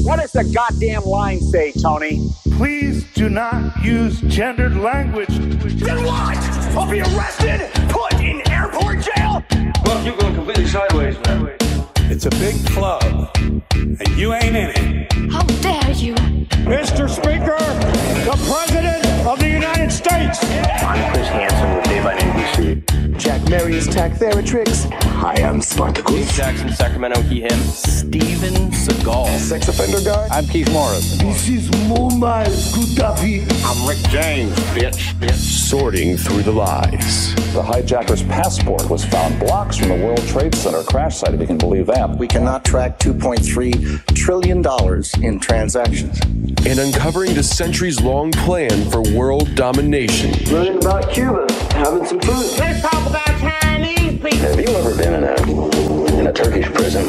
What does the goddamn line say, Tony? Please do not use gendered language. Then what? I'll be arrested, put in airport jail? Well, you're going completely sideways, man. It's a big club, and you ain't in it. How dare you? Mr. Speaker, the President of the United States. I'm Chris Hansen with Dave on NBC. Jack Marius Tack Theratrix. Hi, I'm Spartacus. Jackson, Sacramento, he, him. Steven Seagal. Sex offender guy. I'm Keith Morris. This is Mumbai Kutapi. I'm Rick James, bitch. Sorting through the lies. The hijacker's passport was found blocks from the World Trade Center crash site, if you can believe that. We cannot track $2.3 trillion in transactions. And uncovering the centuries-long plan for world domination. Learning about Cuba, having some food. Let's talk about Chinese people. Have you ever been in a Turkish prison?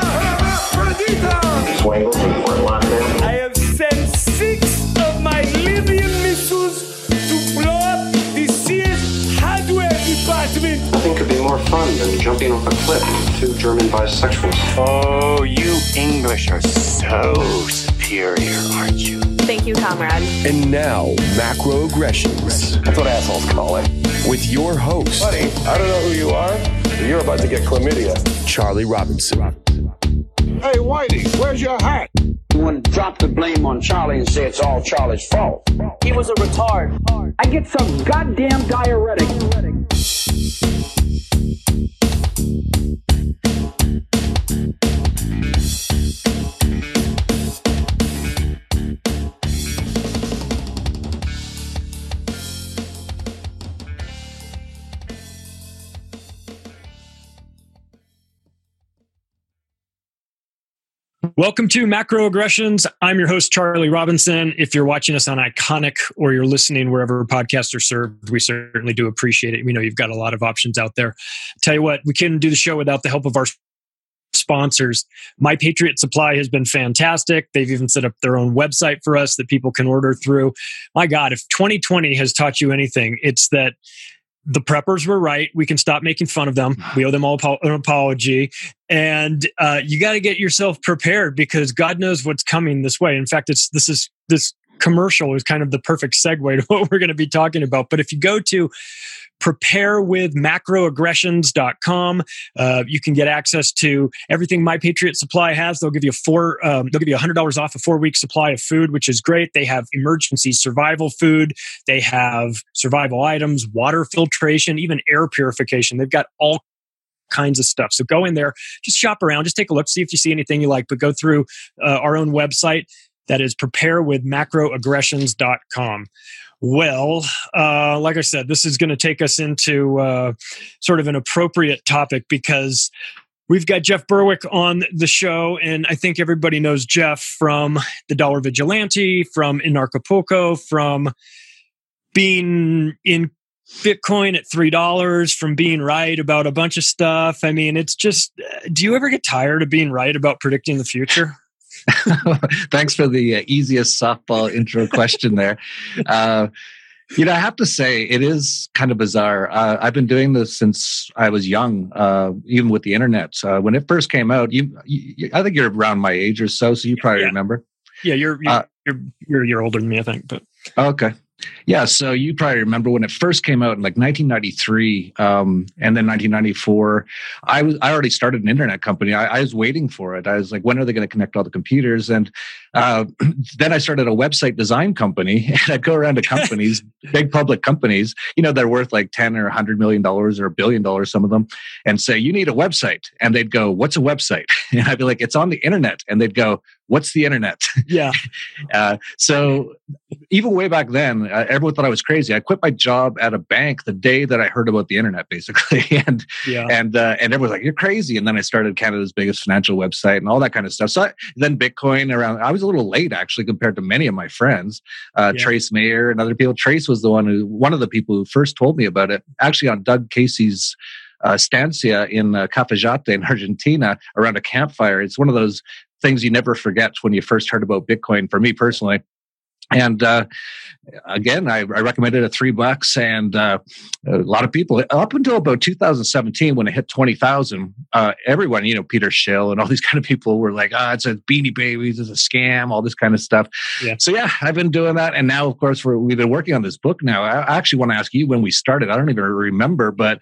Swangles and Fort Lauderdale? I have sent 6 of my Libyan missiles to blow up the Sears hardware department. Nothing could be more fun than jumping off a cliff with 2 German bisexuals. Oh, you English are so superior, aren't you? Thank you, comrade. And now, Macroaggressions. That's what assholes call it. With your host, Buddy, I don't know who you are, but you're about to get chlamydia. Charlie Robinson. Hey, Whitey, where's your hat? You want to drop the blame on Charlie and say it's all Charlie's fault. He was a retard. I get some goddamn diuretic. Welcome to Macroaggressions. I'm your host, Charlie Robinson. If you're watching us on Iconic or you're listening wherever podcasts are served, we certainly do appreciate it. We know you've got a lot of options out there. Tell you what, we couldn't do the show without the help of our sponsors. My Patriot Supply has been fantastic. They've even set up their own website for us that people can order through. My God, if 2020 has taught you anything, it's that the preppers were right. We can stop making fun of them. We owe them all an apology. And you got to get yourself prepared because God knows what's coming this way. In fact, this commercial is kind of the perfect segue to what we're going to be talking about. But if you go to preparewithmacroaggressions.com, you can get access to everything My Patriot Supply has. They'll give you $100 off a 4-week supply of food, which is great. They have emergency survival food. They have survival items, water filtration, even air purification. They've got all kinds of stuff. So go in there, just shop around, just take a look, see if you see anything you like, but go through our own website. That is preparewithmacroaggressions.com. Well, like I said, this is going to take us into sort of an appropriate topic because we've got Jeff Berwick on the show, and I think everybody knows Jeff from the Dollar Vigilante, from In Acapulco, from being in Bitcoin at $3, from being right about a bunch of stuff. I mean, it's just, do you ever get tired of being right about predicting the future? Thanks for the easiest softball intro question there. I have to say, it is kind of bizarre. I've been doing this since I was young, even with the internet. When it first came out, I think you're around my age or so you probably remember. Yeah, you're a year older than me, I think. But okay. Yeah, so you probably remember when it first came out in like 1993, and then 1994. I already started an internet company. I was waiting for it. I was like, when are they going to connect all the computers? And then I started a website design company, and I'd go around to companies, big public companies, they're worth like $10 or $100 million or $1 billion, some of them, and say, you need a website. And they'd go, what's a website? And I'd be like, it's on the internet. And they'd go, what's the internet? Yeah. So even way back then, everyone thought I was crazy. I quit my job at a bank the day that I heard about the internet, basically. And everyone's like, you're crazy. And then I started Canada's biggest financial website and all that kind of stuff. So then Bitcoin I was a little late actually compared to many of my friends, Trace Mayer and other people. Trace was one of the people who first told me about it, actually on Doug Casey's estancia in Cafayate in Argentina around a campfire. It's one of those things you never forget when you first heard about Bitcoin, for me personally. And again, I recommended it at $3, and a lot of people up until about 2017, when it hit 20,000, everyone, Peter Schill and all these kind of people were like, it's a Beanie Babies, it's a scam, all this kind of stuff. Yeah. So yeah, I've been doing that, and now, of course, we've been working on this book. Now, I actually want to ask you when we started. I don't even remember, but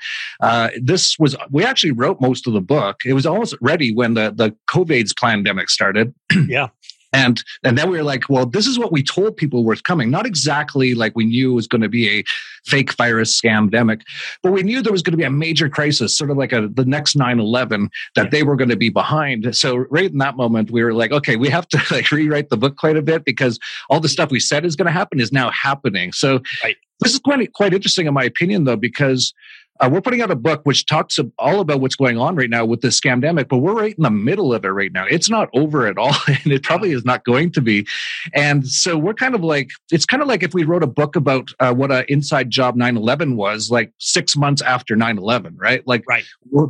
we actually wrote most of the book. It was almost ready when the COVID's pandemic started. Yeah. And then we were like, well, this is what we told people was coming. Not exactly like we knew it was going to be a fake virus scamdemic, but we knew there was going to be a major crisis, sort of like the next 9/11, that they were going to be behind. So right in that moment, we were like, okay, we have to rewrite the book quite a bit, because all the stuff we said is going to happen is now happening. So This is quite interesting, in my opinion, though, because we're putting out a book which talks all about what's going on right now with the scamdemic, but we're right in the middle of it right now. It's not over at all, and it probably is not going to be. And so we're kind of like, it's kind of like if we wrote a book about what an inside job 9/11 was, like 6 months after 9/11, right? Right.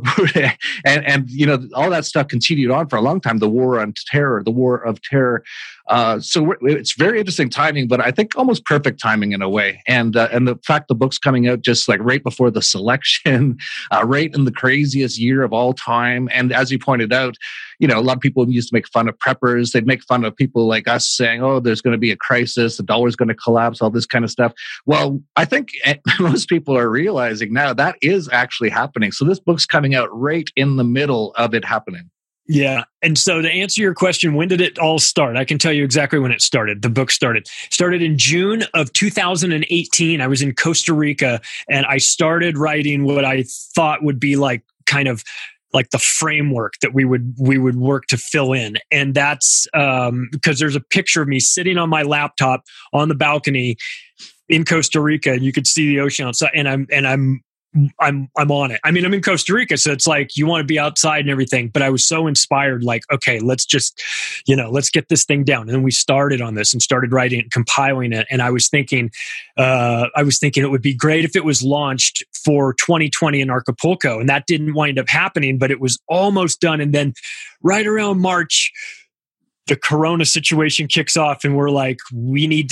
And all that stuff continued on for a long time. The war of terror. So it's very interesting timing, but I think almost perfect timing in a way. And the fact the book's coming out just like right before the selection, right in the craziest year of all time. And as you pointed out, a lot of people used to make fun of preppers. They'd make fun of people like us saying, oh, there's going to be a crisis, the dollar's going to collapse, all this kind of stuff. Well, I think most people are realizing now that is actually happening. So this book's coming out right in the middle of it happening. Yeah. And so to answer your question, when did it all start? I can tell you exactly when it started. The book started in June of 2018. I was in Costa Rica, and I started writing what I thought would be like kind of like the framework that we would work to fill in. And that's because there's a picture of me sitting on my laptop on the balcony in Costa Rica, and you could see the ocean outside, and I'm on it. I mean, I'm in Costa Rica, so it's like you want to be outside and everything. But I was so inspired, like, okay, let's just, let's get this thing down. And then we started on this and started writing it, compiling it. And I was thinking it would be great if it was launched for 2020 in Acapulco, and that didn't wind up happening. But it was almost done, and then right around March, the Corona situation kicks off, and we're like, we need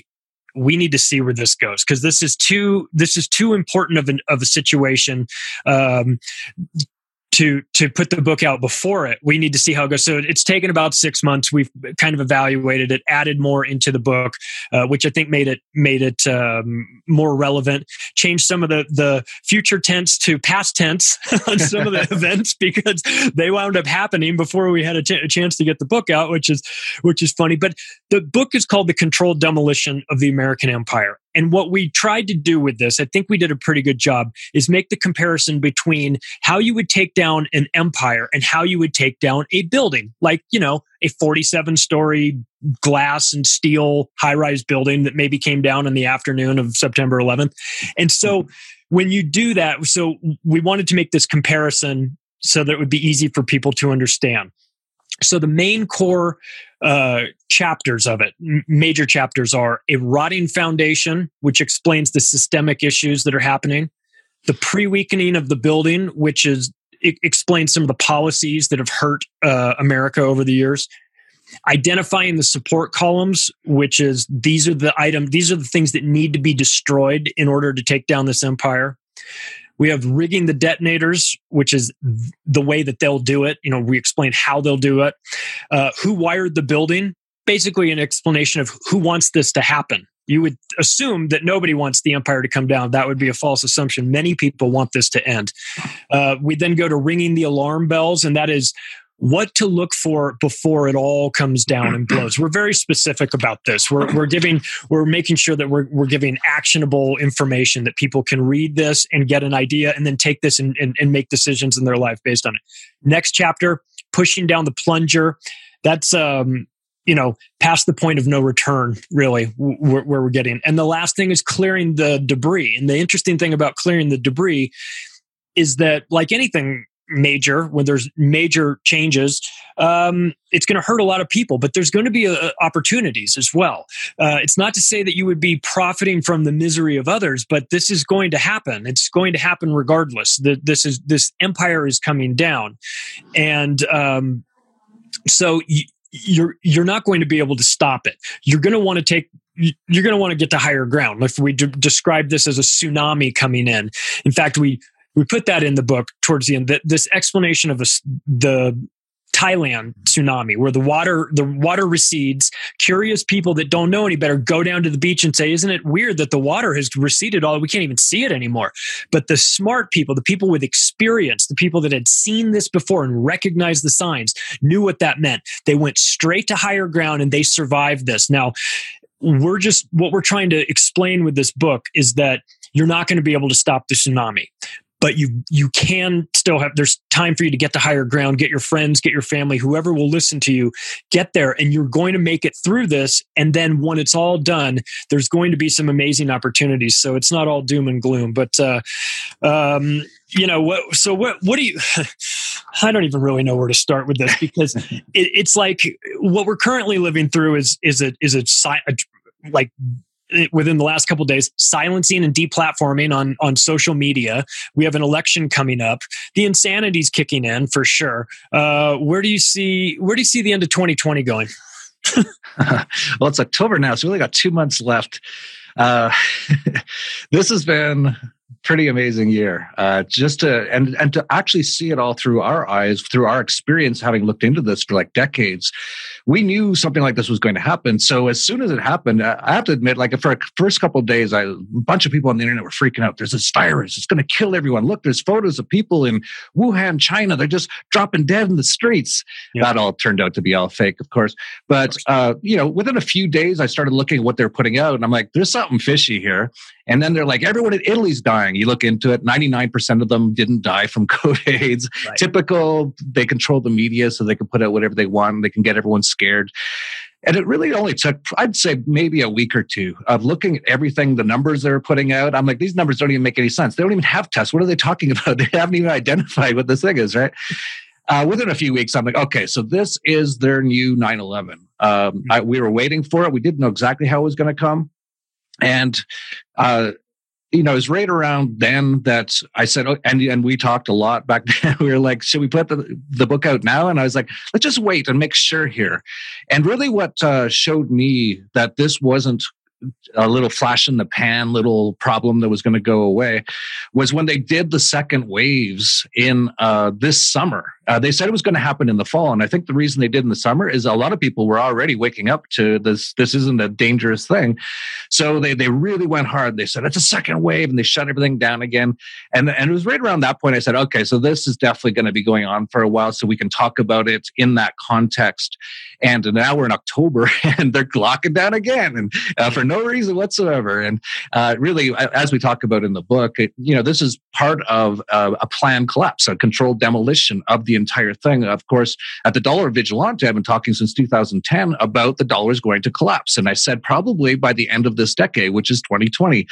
to see where this goes, because this is too important of a situation to put the book out before it. We need to see how it goes. So it's taken about 6 months. We've kind of evaluated it, added more into the book, which I think made it more relevant. Changed some of the future tense to past tense on some of the events, because they wound up happening before we had a chance to get the book out, which is funny. But the book is called The Controlled Demolition of the American Empire. And what we tried to do with this, I think we did a pretty good job, is make the comparison between how you would take down an empire and how you would take down a building, like, a 47-story glass and steel high-rise building that maybe came down in the afternoon of September 11th. And so when you do that, so we wanted to make this comparison so that it would be easy for people to understand. So the main core chapters of it, major chapters, are a rotting foundation, which explains the systemic issues that are happening, the pre-weakening of the building, which explains some of the policies that have hurt America over the years, identifying the support columns, which is these are the things that need to be destroyed in order to take down this empire. We have rigging the detonators, which is the way that they'll do it. We explain how they'll do it. Who wired the building? Basically an explanation of who wants this to happen. You would assume that nobody wants the empire to come down. That would be a false assumption. Many people want this to end. We then go to ringing the alarm bells, and that is what to look for before it all comes down and blows. We're very specific about this. We're making sure that we're giving actionable information that people can read this and get an idea, and then take this and make decisions in their life based on it. Next chapter, pushing down the plunger. That's past the point of no return, really, where we're getting. And the last thing is clearing the debris. And the interesting thing about clearing the debris is that, like anything major, when there's major changes, it's going to hurt a lot of people, but there's going to be opportunities as well. It's not to say that you would be profiting from the misery of others, but this is going to happen. It's going to happen regardless. This empire is coming down. And so you're not going to be able to stop it. You're going to want to get to higher ground. If we describe this as a tsunami coming in. In fact, we put that in the book towards the end. This explanation of the Thailand tsunami, where the water recedes. Curious people that don't know any better go down to the beach and say, "Isn't it weird that the water has receded? We can't even see it anymore." But the smart people, the people with experience, the people that had seen this before and recognized the signs, knew what that meant. They went straight to higher ground and they survived this. Now, what we're trying to explain with this book is that you're not going to be able to stop the tsunami. But you can still there's time for you to get to higher ground, get your friends, get your family, whoever will listen to you, get there, and you're going to make it through this. And then when it's all done, there's going to be some amazing opportunities. So it's not all doom and gloom. But, what do you, I don't even really know where to start with this, because it's like what we're currently living through within the last couple of days, silencing and deplatforming on social media. We have an election coming up. The insanity's kicking in for sure. Where do you see the end of 2020 going? Well, it's October now, so we only got 2 months left. This has been pretty amazing year. Just to actually see it all through our eyes, through our experience, having looked into this for like decades. We knew something like this was going to happen. So as soon as it happened, I have to admit, like for the first couple of days, a bunch of people on the internet were freaking out. There's this virus. It's going to kill everyone. Look, there's photos of people in Wuhan, China. They're just dropping dead in the streets. Yep. That all turned out to be all fake, of course. But, within a few days, I started looking at what they're putting out. And I'm like, there's something fishy here. And then they're like, everyone in Italy's dying. You look into it, 99% of them didn't die from COVID AIDS. Right. Typical, they control the media so they can put out whatever they want. They can get everyone scared. And it really only took, I'd say, maybe a week or two of looking at everything, the numbers they're putting out. I'm like, these numbers don't even make any sense. They don't even have tests. What are they talking about? They haven't even identified what this thing is, right? Within a few weeks, I'm like, okay, so this is their new 9/11. We were waiting for it. We didn't know exactly how it was going to come. And, it was right around then that I said, and we talked a lot back then. We were like, should we put the book out now? And I was like, let's just wait and make sure here. And really what showed me that this wasn't a little flash in the pan, little problem that was going to go away, was when they did the second waves in this summer. They said it was going to happen in the fall. And I think the reason they did in the summer is a lot of people were already waking up to this. This isn't a dangerous thing. So they really went hard. They said, it's a second wave, and they shut everything down again. And it was right around that point I said, okay, so this is definitely going to be going on for a while, so we can talk about it in that context. And now we're in October and they're locking down again, and for no reason whatsoever. And really, as we talk about in the book, this is part of a planned collapse, a controlled demolition of the entire thing. Of course, at the Dollar Vigilante, I've been talking since 2010 about the dollar's going to collapse. And I said probably by the end of this decade, which is 2020,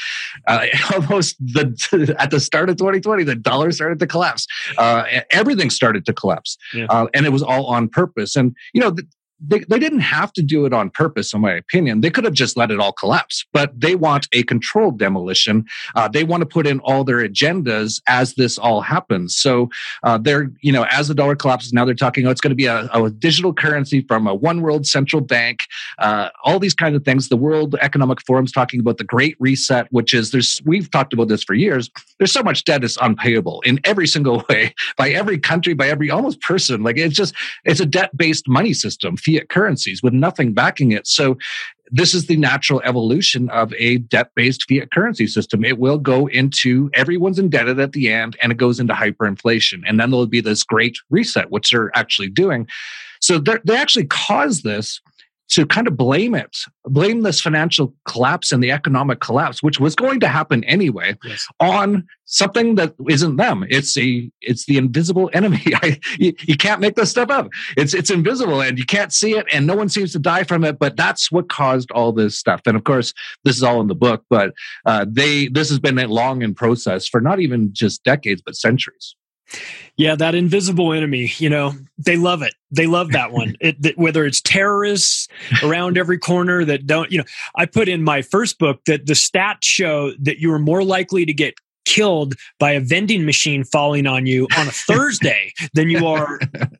almost at the start of 2020, the dollar started to collapse. Everything started to collapse. Yeah. And it was all on purpose. And, they didn't have to do it on purpose, in my opinion. They could have just let it all collapse, but they want a controlled demolition. They want to put in all their agendas as this all happens. So they're, as the dollar collapses, now they're talking, it's going to be a digital currency from a one world central bank, all these kinds of things. The World Economic Forum's talking about the Great Reset, which is, we've talked about this for years. There's so much debt is unpayable in every single way, by every country, by every almost person. Like it's a debt-based money system, fiat currencies with nothing backing it. So this is the natural evolution of a debt-based fiat currency system. It will go into everyone's indebted at the end, and it goes into hyperinflation. And then there'll be this great reset, which they're actually doing. So they actually caused this to kind of blame this financial collapse and the economic collapse, which was going to happen anyway, yes, on something that isn't them. It's the invisible enemy. You can't make this stuff up. It's invisible and you can't see it, and no one seems to die from it. But that's what caused all this stuff. And of course, this is all in the book. But this has been long in process for not even just decades, but centuries. Yeah, that invisible enemy, they love it. They love that one. Whether it's terrorists around every corner that don't, I put in my first book that the stats show that you are more likely to get killed by a vending machine falling on you on a Thursday than you are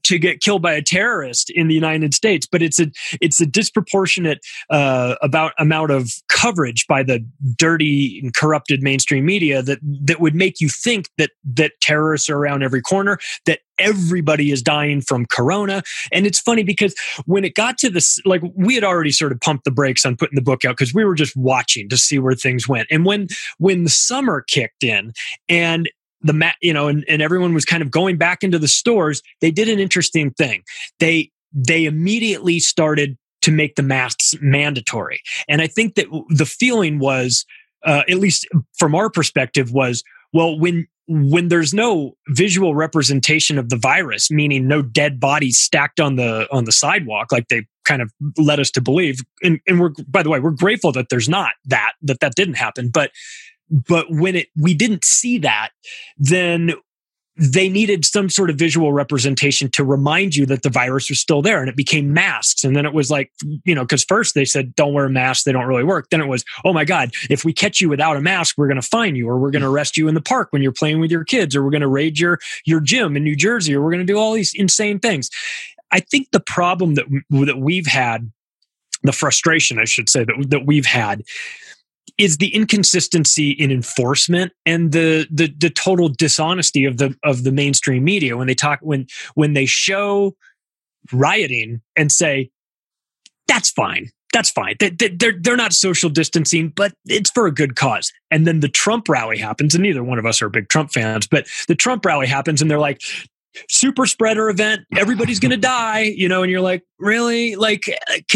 to get killed by a terrorist in the United States, but it's a disproportionate amount of coverage by the dirty and corrupted mainstream media that would make you think that terrorists are around every corner, that everybody is dying from corona. And it's funny because when it got to this, like, we had already sort of pumped the brakes on putting the book out because we were just watching to see where things went. And when the summer kicked in and and everyone was kind of going back into the stores, they did an interesting thing. They immediately started to make the masks mandatory. And I think that the feeling was, at least from our perspective, was, well, when there's no visual representation of the virus, meaning no dead bodies stacked on the sidewalk, like they kind of led us to believe, and we're, by the way, we're grateful that there's not that didn't happen, but when we didn't see that, then they needed some sort of visual representation to remind you that the virus was still there, and it became masks. And then it was like, because first they said, don't wear masks, they don't really work. Then it was, oh my God, if we catch you without a mask, we're going to fine you, or we're going to arrest you in the park when you're playing with your kids, or we're going to raid your gym in New Jersey, or we're going to do all these insane things. I think the problem that we've had, the frustration, I should say, that we've had, is the inconsistency in enforcement and the total dishonesty of the mainstream media when they talk, when they show rioting and say, that's fine. They're not social distancing, but it's for a good cause. And then the Trump rally happens, and neither one of us are big Trump fans, but the Trump rally happens and they're like, super spreader event, everybody's going to die, and you're like, really? Like,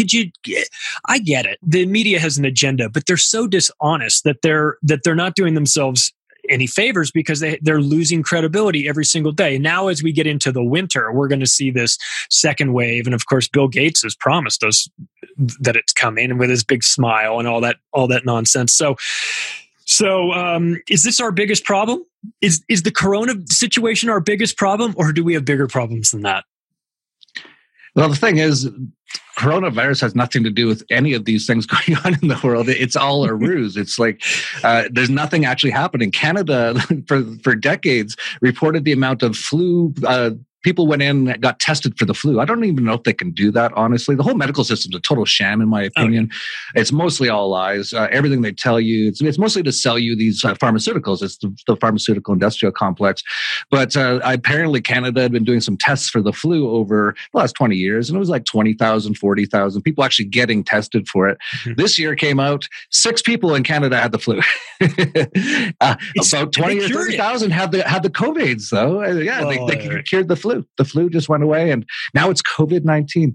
I get it. The media has an agenda, but they're so dishonest that they're not doing themselves any favors because they're losing credibility every single day. And now as we get into the winter, we're going to see this second wave. And of course, Bill Gates has promised us that it's coming, and with his big smile and all that nonsense. So is this our biggest problem? Is the corona situation our biggest problem, or do we have bigger problems than that? Well, the thing is, coronavirus has nothing to do with any of these things going on in the world. It's all a ruse. It's like there's nothing actually happening. Canada, for decades, reported the amount of flu. People went in and got tested for the flu. I don't even know if they can do that, honestly. The whole medical system's a total sham, in my opinion. It's mostly all lies. Everything they tell you, it's mostly to sell you these pharmaceuticals. It's the pharmaceutical industrial complex. But apparently Canada had been doing some tests for the flu over the last 20 years, and it was like 20,000, 40,000 people actually getting tested for it. Mm-hmm. This year came out, 6 people in Canada had the flu. About 20 or 30,000 had the COVIDs, though. They cured the flu. The flu just went away, and now it's COVID-19.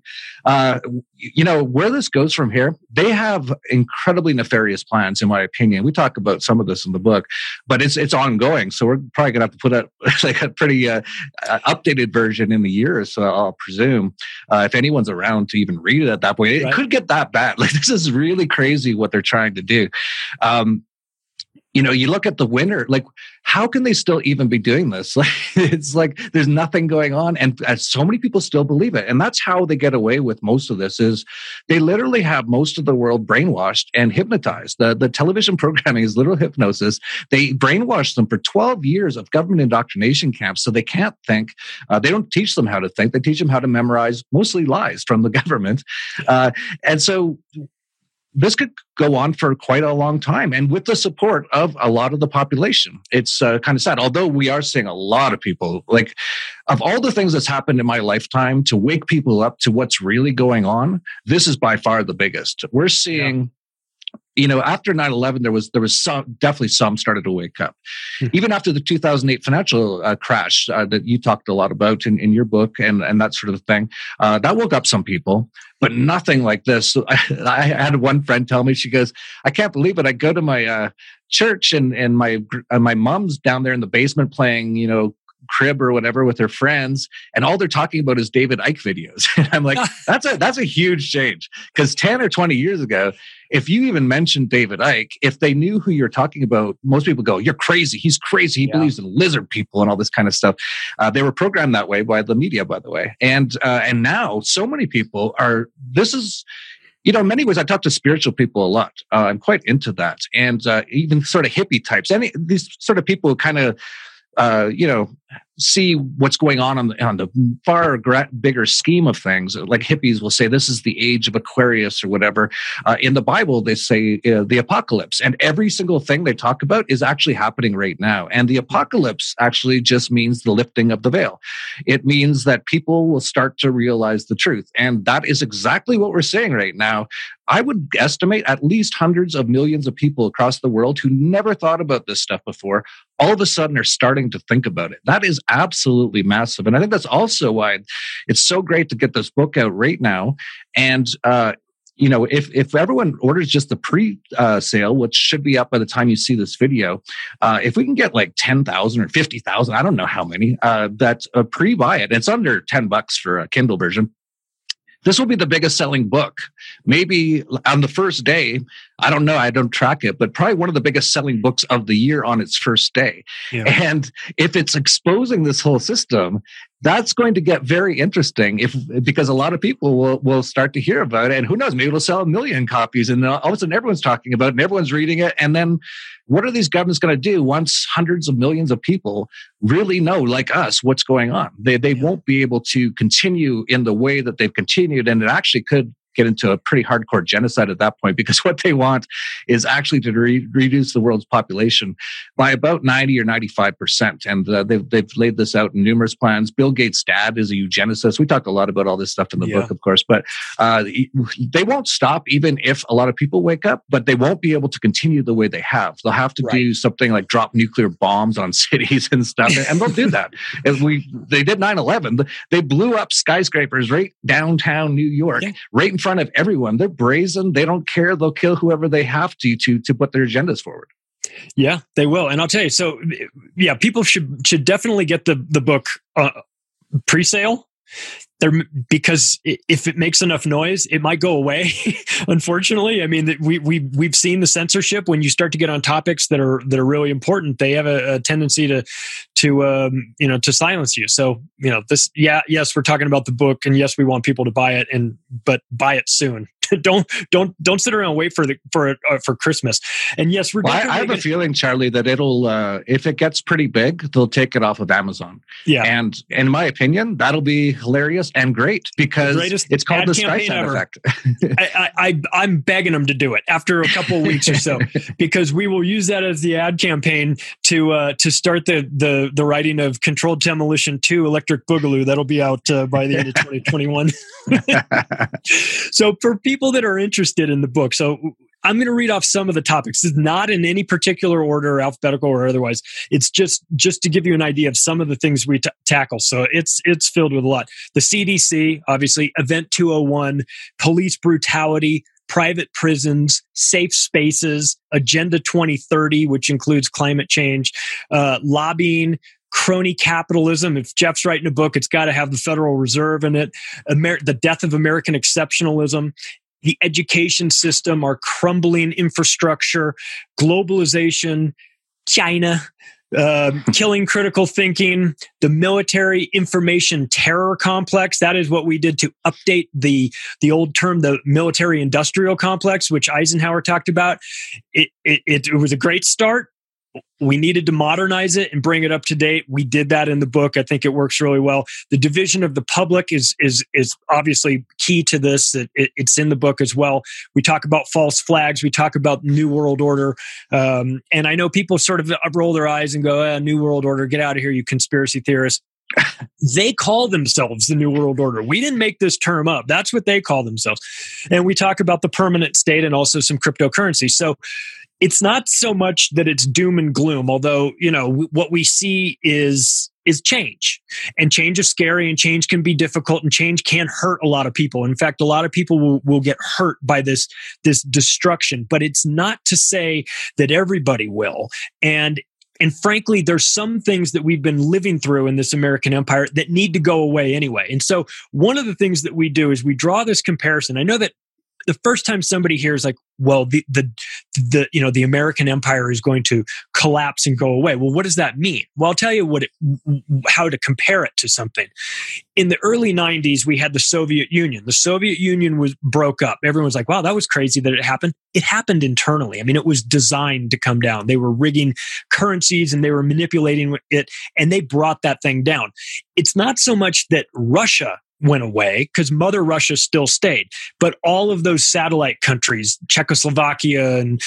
Where this goes from here, they have incredibly nefarious plans, in my opinion. We talk about some of this in the book, but it's ongoing. So we're probably going to have to put out like a pretty updated version in a year or so, I'll presume, if anyone's around to even read it at that point. It could get that bad. Like, this is really crazy what they're trying to do. You look at the winter, like, how can they still even be doing this? Like, it's like there's nothing going on, and so many people still believe it. And that's how they get away with most of this, is they literally have most of the world brainwashed and hypnotized. The television programming is literal hypnosis. They brainwashed them for 12 years of government indoctrination camps, so they can't think. They don't teach them how to think. They teach them how to memorize mostly lies from the government. And so this could go on for quite a long time, and with the support of a lot of the population. It's kind of sad, although we are seeing a lot of people, like, of all the things that's happened in my lifetime to wake people up to what's really going on, this is by far the biggest. We're seeing, after 9/11, there was definitely some started to wake up. Even after the 2008 financial crash that you talked a lot about in your book and that sort of thing, that woke up some people, but nothing like this. I had one friend tell me, she goes, I can't believe it. I go to my church and my mom's down there in the basement playing, crib or whatever with her friends, and all they're talking about is David Icke videos. And I'm like, that's a huge change, because 10 or 20 years ago, if you even mentioned David Icke, if they knew who you're talking about, most people go, you're crazy. He's crazy. He believes in lizard people and all this kind of stuff. They were programmed that way by the media, by the way. And now so many people are, this is, in many ways, I talk to spiritual people a lot. I'm quite into that. And even sort of hippie types, these sort of people who kind of, see what's going on the far bigger scheme of things. Like hippies will say, this is the age of Aquarius or whatever. In the Bible, they say the apocalypse, and every single thing they talk about is actually happening right now. And the apocalypse actually just means the lifting of the veil. It means that people will start to realize the truth. And that is exactly what we're seeing right now. I would estimate at least hundreds of millions of people across the world who never thought about this stuff before, all of a sudden are starting to think about it. That is absolutely massive. And I think that's also why it's so great to get this book out right now. And, if everyone orders just the pre-sale, which should be up by the time you see this video, if we can get like 10,000 or 50,000, I don't know how many, that pre-buy it. It's under $10 for a Kindle version. This will be the biggest selling book. Maybe on the first day, I don't know, I don't track it, but probably one of the biggest selling books of the year on its first day. Yeah. And if it's exposing this whole system, that's going to get very interesting because a lot of people will start to hear about it. And who knows, maybe it'll sell 1 million copies and all of a sudden everyone's talking about it and everyone's reading it. And then what are these governments going to do once hundreds of millions of people really know, like us, what's going on? They won't be able to continue in the way that they've continued. And it actually could get into a pretty hardcore genocide at that point, because what they want is actually to reduce the world's population by about 90 or 95%. And they've laid this out in numerous plans. Bill Gates' dad is a eugenicist. We talk a lot about all this stuff in the book, of course, but they won't stop even if a lot of people wake up, but they won't be able to continue the way they have. They'll have to do something like drop nuclear bombs on cities and stuff, and they'll do that. They did 9/11. They blew up skyscrapers right downtown New York, right in front of everyone. They're brazen. They don't care. They'll kill whoever they have to put their agendas forward. Yeah, they will. And I'll tell you, so yeah, people should definitely get the book pre-sale. Because if it makes enough noise, it might go away. Unfortunately, I mean, we've seen the censorship when you start to get on topics that are really important. They have a tendency to silence you. So yes, we're talking about the book, and yes, we want people to buy it, but buy it soon. Don't sit around and wait for Christmas. And yes, we're. Well, I have a feeling, Charlie, that it'll if it gets pretty big, they'll take it off of Amazon. Yeah, and in my opinion, that'll be hilarious and great because it's called the Streisand effect. I'm begging them to do it after a couple of weeks or so, because we will use that as the ad campaign to start the writing of Controlled Demolition 2: Electric Boogaloo. That'll be out by the end of 2021. So for people that are interested in the book, so I'm going to read off some of the topics. It's not in any particular order, alphabetical or otherwise. It's just to give you an idea of some of the things we tackle. So it's filled with a lot. The CDC, obviously, Event 201, police brutality, private prisons, safe spaces, Agenda 2030, which includes climate change, lobbying, crony capitalism. If Jeff's writing a book, it's got to have the Federal Reserve in it. The death of American exceptionalism, the education system, our crumbling infrastructure, globalization, China, killing critical thinking, the military information terror complex. That is what we did to update the old term, the military industrial complex, which Eisenhower talked about. It was a great start. We needed to modernize it and bring it up to date. We did that in the book. I think it works really well. The division of the public is obviously key to this. It's in the book as well. We talk about false flags. We talk about New World Order. And I know people sort of roll their eyes and go, New World Order, get out of here, you conspiracy theorists. They call themselves the New World Order. We didn't make this term up. That's what they call themselves. And we talk about the permanent state and also some cryptocurrency. So it's not so much that it's doom and gloom, although, what we see is change. And change is scary, and change can be difficult, and change can hurt a lot of people. In fact, a lot of people will get hurt by this destruction, but it's not to say that everybody will. And frankly, there's some things that we've been living through in this American empire that need to go away anyway. And so one of the things that we do is we draw this comparison. I know that the first time somebody hears like, well, the American empire is going to collapse and go away. Well, what does that mean? Well, I'll tell you how to compare it to something. In the early 90s, we had the Soviet Union. The Soviet Union broke up. Everyone's like, wow, that was crazy that it happened. It happened internally. I mean, it was designed to come down. They were rigging currencies and they were manipulating it, and they brought that thing down. It's not so much that Russia went away, because Mother Russia still stayed, but all of those satellite countries, Czechoslovakia and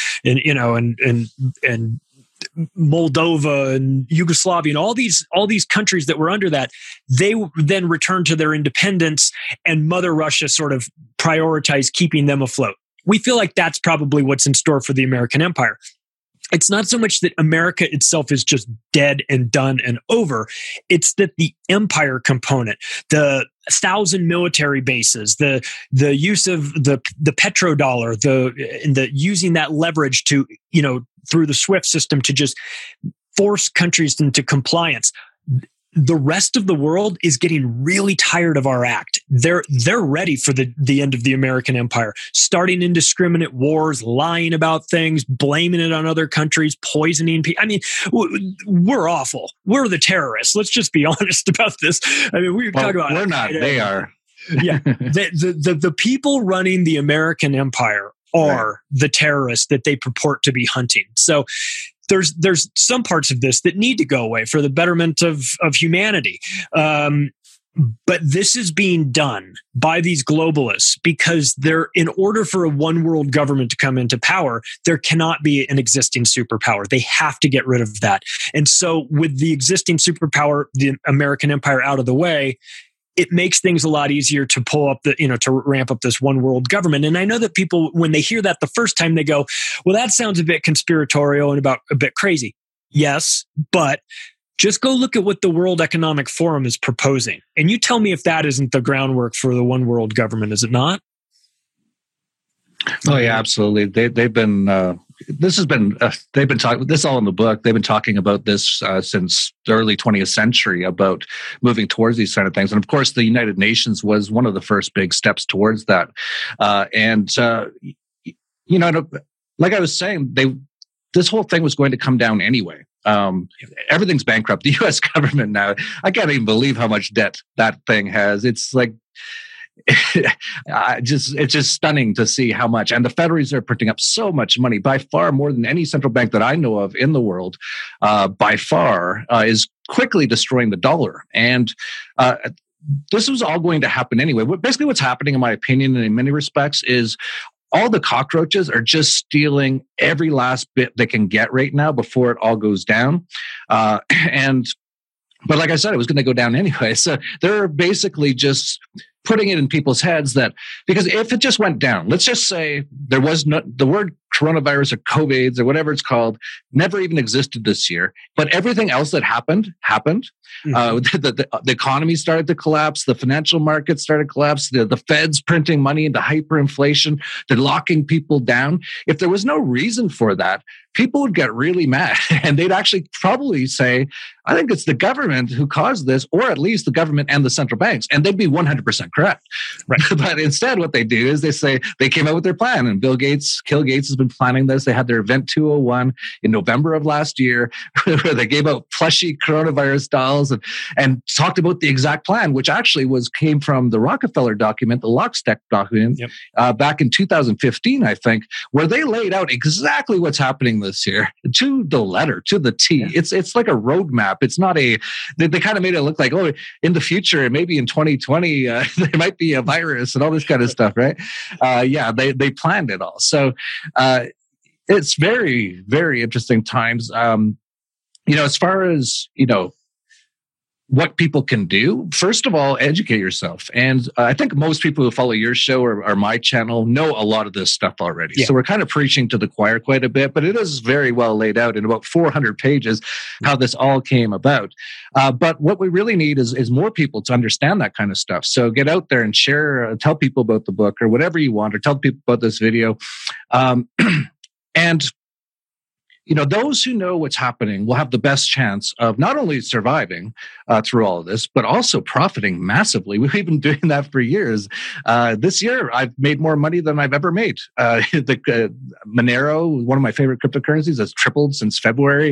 Moldova and Yugoslavia and all these countries that were under that, they then returned to their independence, and Mother Russia sort of prioritized keeping them afloat. We feel like that's probably what's in store for the American empire. It's not so much that America itself is just dead and done and over. It's that the empire component, the 1,000 military bases, the use of the petrodollar, the using that leverage to, through the SWIFT system to just force countries into compliance. The rest of the world is getting really tired of our act. They're ready for the end of the American empire, starting indiscriminate wars, lying about things, blaming it on other countries, poisoning people. I mean, we're awful. We're the terrorists. Let's just be honest about this. I mean, we're not. They are. Yeah, the people running the American empire are the terrorists that they purport to be hunting. So there's some parts of this that need to go away for the betterment of humanity. But this is being done by these globalists because in order for a one world government to come into power, there cannot be an existing superpower. They have to get rid of that. And so with the existing superpower, the American empire, out of the way, it makes things a lot easier to pull up to ramp up this one world government. And I know that people, when they hear that the first time, they go, well, that sounds a bit conspiratorial and a bit crazy. Yes, but just go look at what the World Economic Forum is proposing. And you tell me if that isn't the groundwork for the one world government, is it not? Oh yeah, absolutely. They've been talking this all in the book. They've been talking about this since the early 20th century about moving towards these kind of things. And of course, the United Nations was one of the first big steps towards that. Like I was saying, this whole thing was going to come down anyway. Everything's bankrupt. The U.S. government now, I can't even believe how much debt that thing has. It's like, it's just stunning to see how much. And the Federals are printing up so much money, by far more than any central bank that I know of in the world, by far, is quickly destroying the dollar. And this was all going to happen anyway. Basically, what's happening, in my opinion, and in many respects, is all the cockroaches are just stealing every last bit they can get right now before it all goes down. But like I said, it was going to go down anyway. So they're basically just putting it in people's heads that, because if it just went down, let's just say there was the word coronavirus or COVIDs or whatever it's called never even existed this year, but everything else that happened. Mm-hmm. The economy started to collapse. The financial markets started to collapse. The Fed's printing money into hyperinflation. They're locking people down. If there was no reason for that, people would get really mad, and they'd actually probably say, I think it's the government who caused this, or at least the government and the central banks. And they'd be 100% correct. Right. But instead, what they do is they say they came up with their plan. And Bill Gates has been planning this. They had their Event 201 in November of last year, where they gave out plushy coronavirus dolls and talked about the exact plan, which actually came from the Rockefeller document, the Lockstep document, back in 2015, I think, where they laid out exactly what's happening this year to the letter, to the T. Yeah. It's like a roadmap. It's not they kind of made it look like, oh, in the future, maybe in 2020, there might be a virus and all this kind of stuff, right? They planned it all. So it's very, very interesting times. As far as, what people can do, first of all, educate yourself. And I think most people who follow your show or my channel know a lot of this stuff already. Yeah. So we're kind of preaching to the choir quite a bit, but it is very well laid out in about 400 pages how this all came about. But what we really need is more people to understand that kind of stuff. So get out there and share, tell people about the book or whatever you want, or tell people about this video. And those who know what's happening will have the best chance of not only surviving through all of this, but also profiting massively. We've been doing that for years. This year, I've made more money than I've ever made. Monero, one of my favorite cryptocurrencies, has tripled since February.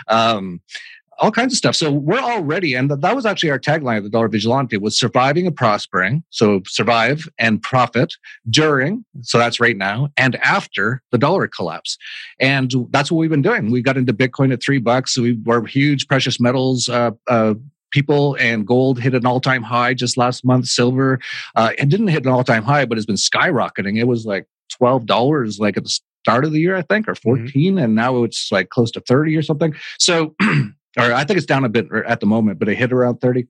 All kinds of stuff. So we're already, and that was actually our tagline of the Dollar Vigilante, was surviving and prospering. So survive and profit during, so that's right now, and after the dollar collapse. And that's what we've been doing. We got into Bitcoin at $3. So we were huge precious metals people, and gold hit an all-time high just last month. Silver, it didn't hit an all-time high, but it's been skyrocketing. It was like $12 like at the start of the year, I think, or 14, and now it's like close to 30 or something. So or I think it's down a bit at the moment, but it hit around 30.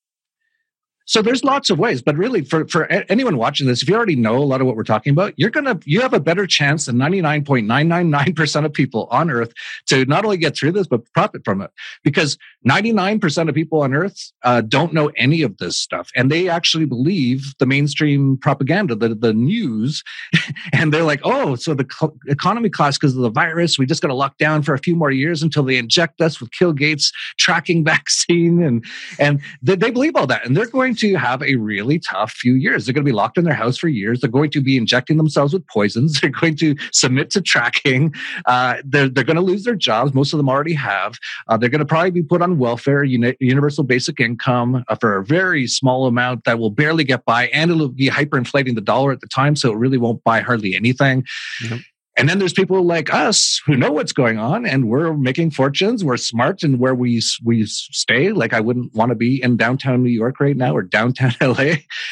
So there's lots of ways, but really for anyone watching this, if you already know a lot of what we're talking about, you have a better chance than 99.999% of people on Earth to not only get through this, but profit from it. Because 99% of people on Earth don't know any of this stuff. And they actually believe the mainstream propaganda, the news. And they're like, oh, so the economy collapsed because of the virus. We just got to lock down for a few more years until they inject us with Bill Gates tracking vaccine. And they believe all that. And they're going to have a really tough few years. They're going to be locked in their house for years. They're going to be injecting themselves with poisons. They're going to submit to tracking. They're going to lose their jobs. Most of them already have. They're going to probably be put on welfare, universal basic income for a very small amount that will barely get by, and it'll be hyperinflating the dollar at the time, so it really won't buy hardly anything. Mm-hmm. And then there's people like us who know what's going on, and we're making fortunes. We're smart in where we stay. Like, I wouldn't want to be in downtown New York right now or downtown LA.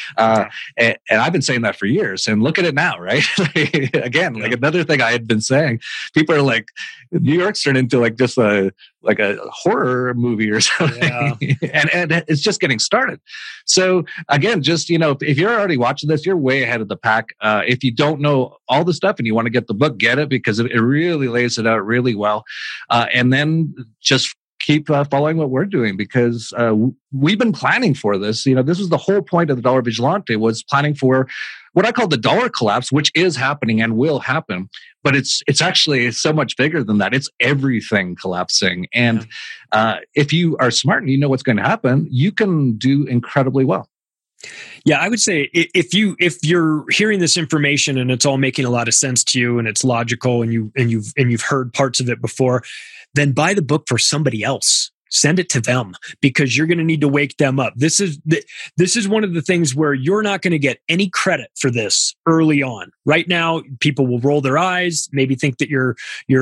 And I've been saying that for years. And look at it now, right? Again, like another thing I had been saying, people are like, New York's turned into like just a horror movie or something. Yeah. and it's just getting started. So again, just, if you're already watching this, you're way ahead of the pack. If you don't know all the stuff and you want to get the book, get it, because it really lays it out really well. And then just keep following what we're doing, because we've been planning for this. This was the whole point of the Dollar Vigilante, was planning for what I call the dollar collapse, which is happening and will happen. But it's actually so much bigger than that. It's everything collapsing. And if you are smart and you know what's going to happen, you can do incredibly well. Yeah, I would say if you're hearing this information and it's all making a lot of sense to you and it's logical and you've heard parts of it before, then buy the book for somebody else. Send it to them, because you're going to need to wake them up. This is one of the things where you're not going to get any credit for this early on. Right now, people will roll their eyes, maybe think that you're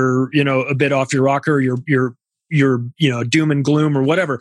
a bit off your rocker, you're doom and gloom or whatever.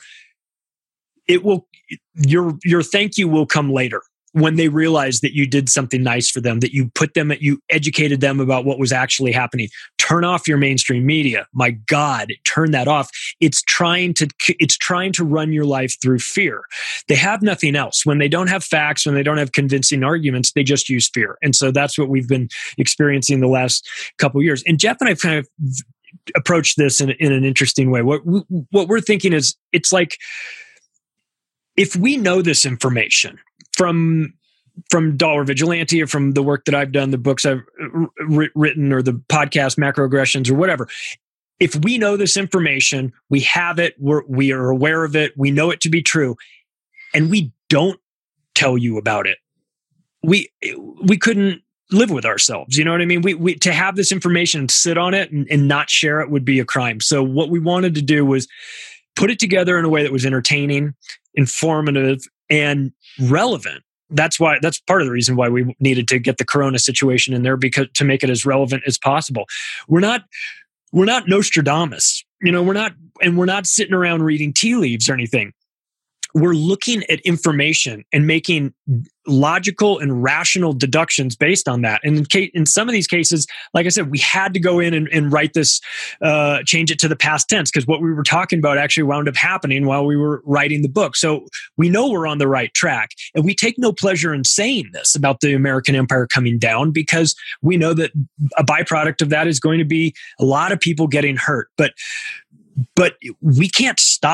Your thank you will come later, when they realize that you did something nice for them, that you educated them about what was actually happening. Turn off your mainstream media. My God, turn that off. It's trying to run your life through fear. They have nothing else. When they don't have facts, when they don't have convincing arguments, they just use fear. And so that's what we've been experiencing the last couple of years. And Jeff and I kind of approached this in an interesting way. What we're thinking is, it's like, if we know this information from Dollar Vigilante or from the work that I've done, the books I've written, or the podcast Macroaggressions or whatever, if we know this information, we have it, we are aware of it, we know it to be true, and we don't tell you about it, we couldn't live with ourselves. You know what I mean? We to have this information and sit on it and not share it would be a crime. So what we wanted to do was put it together in a way that was entertaining, informative, and relevant. That's part of the reason why we needed to get the Corona situation in there, because to make it as relevant as possible. We're not Nostradamus, we're not sitting around reading tea leaves or anything. We're looking at information and making logical and rational deductions based on that. And in some of these cases, like I said, we had to go in and write this, change it to the past tense, because what we were talking about actually wound up happening while we were writing the book. So we know we're on the right track. And we take no pleasure in saying this about the American empire coming down, because we know that a byproduct of that is going to be a lot of people getting hurt. But we can't stop it.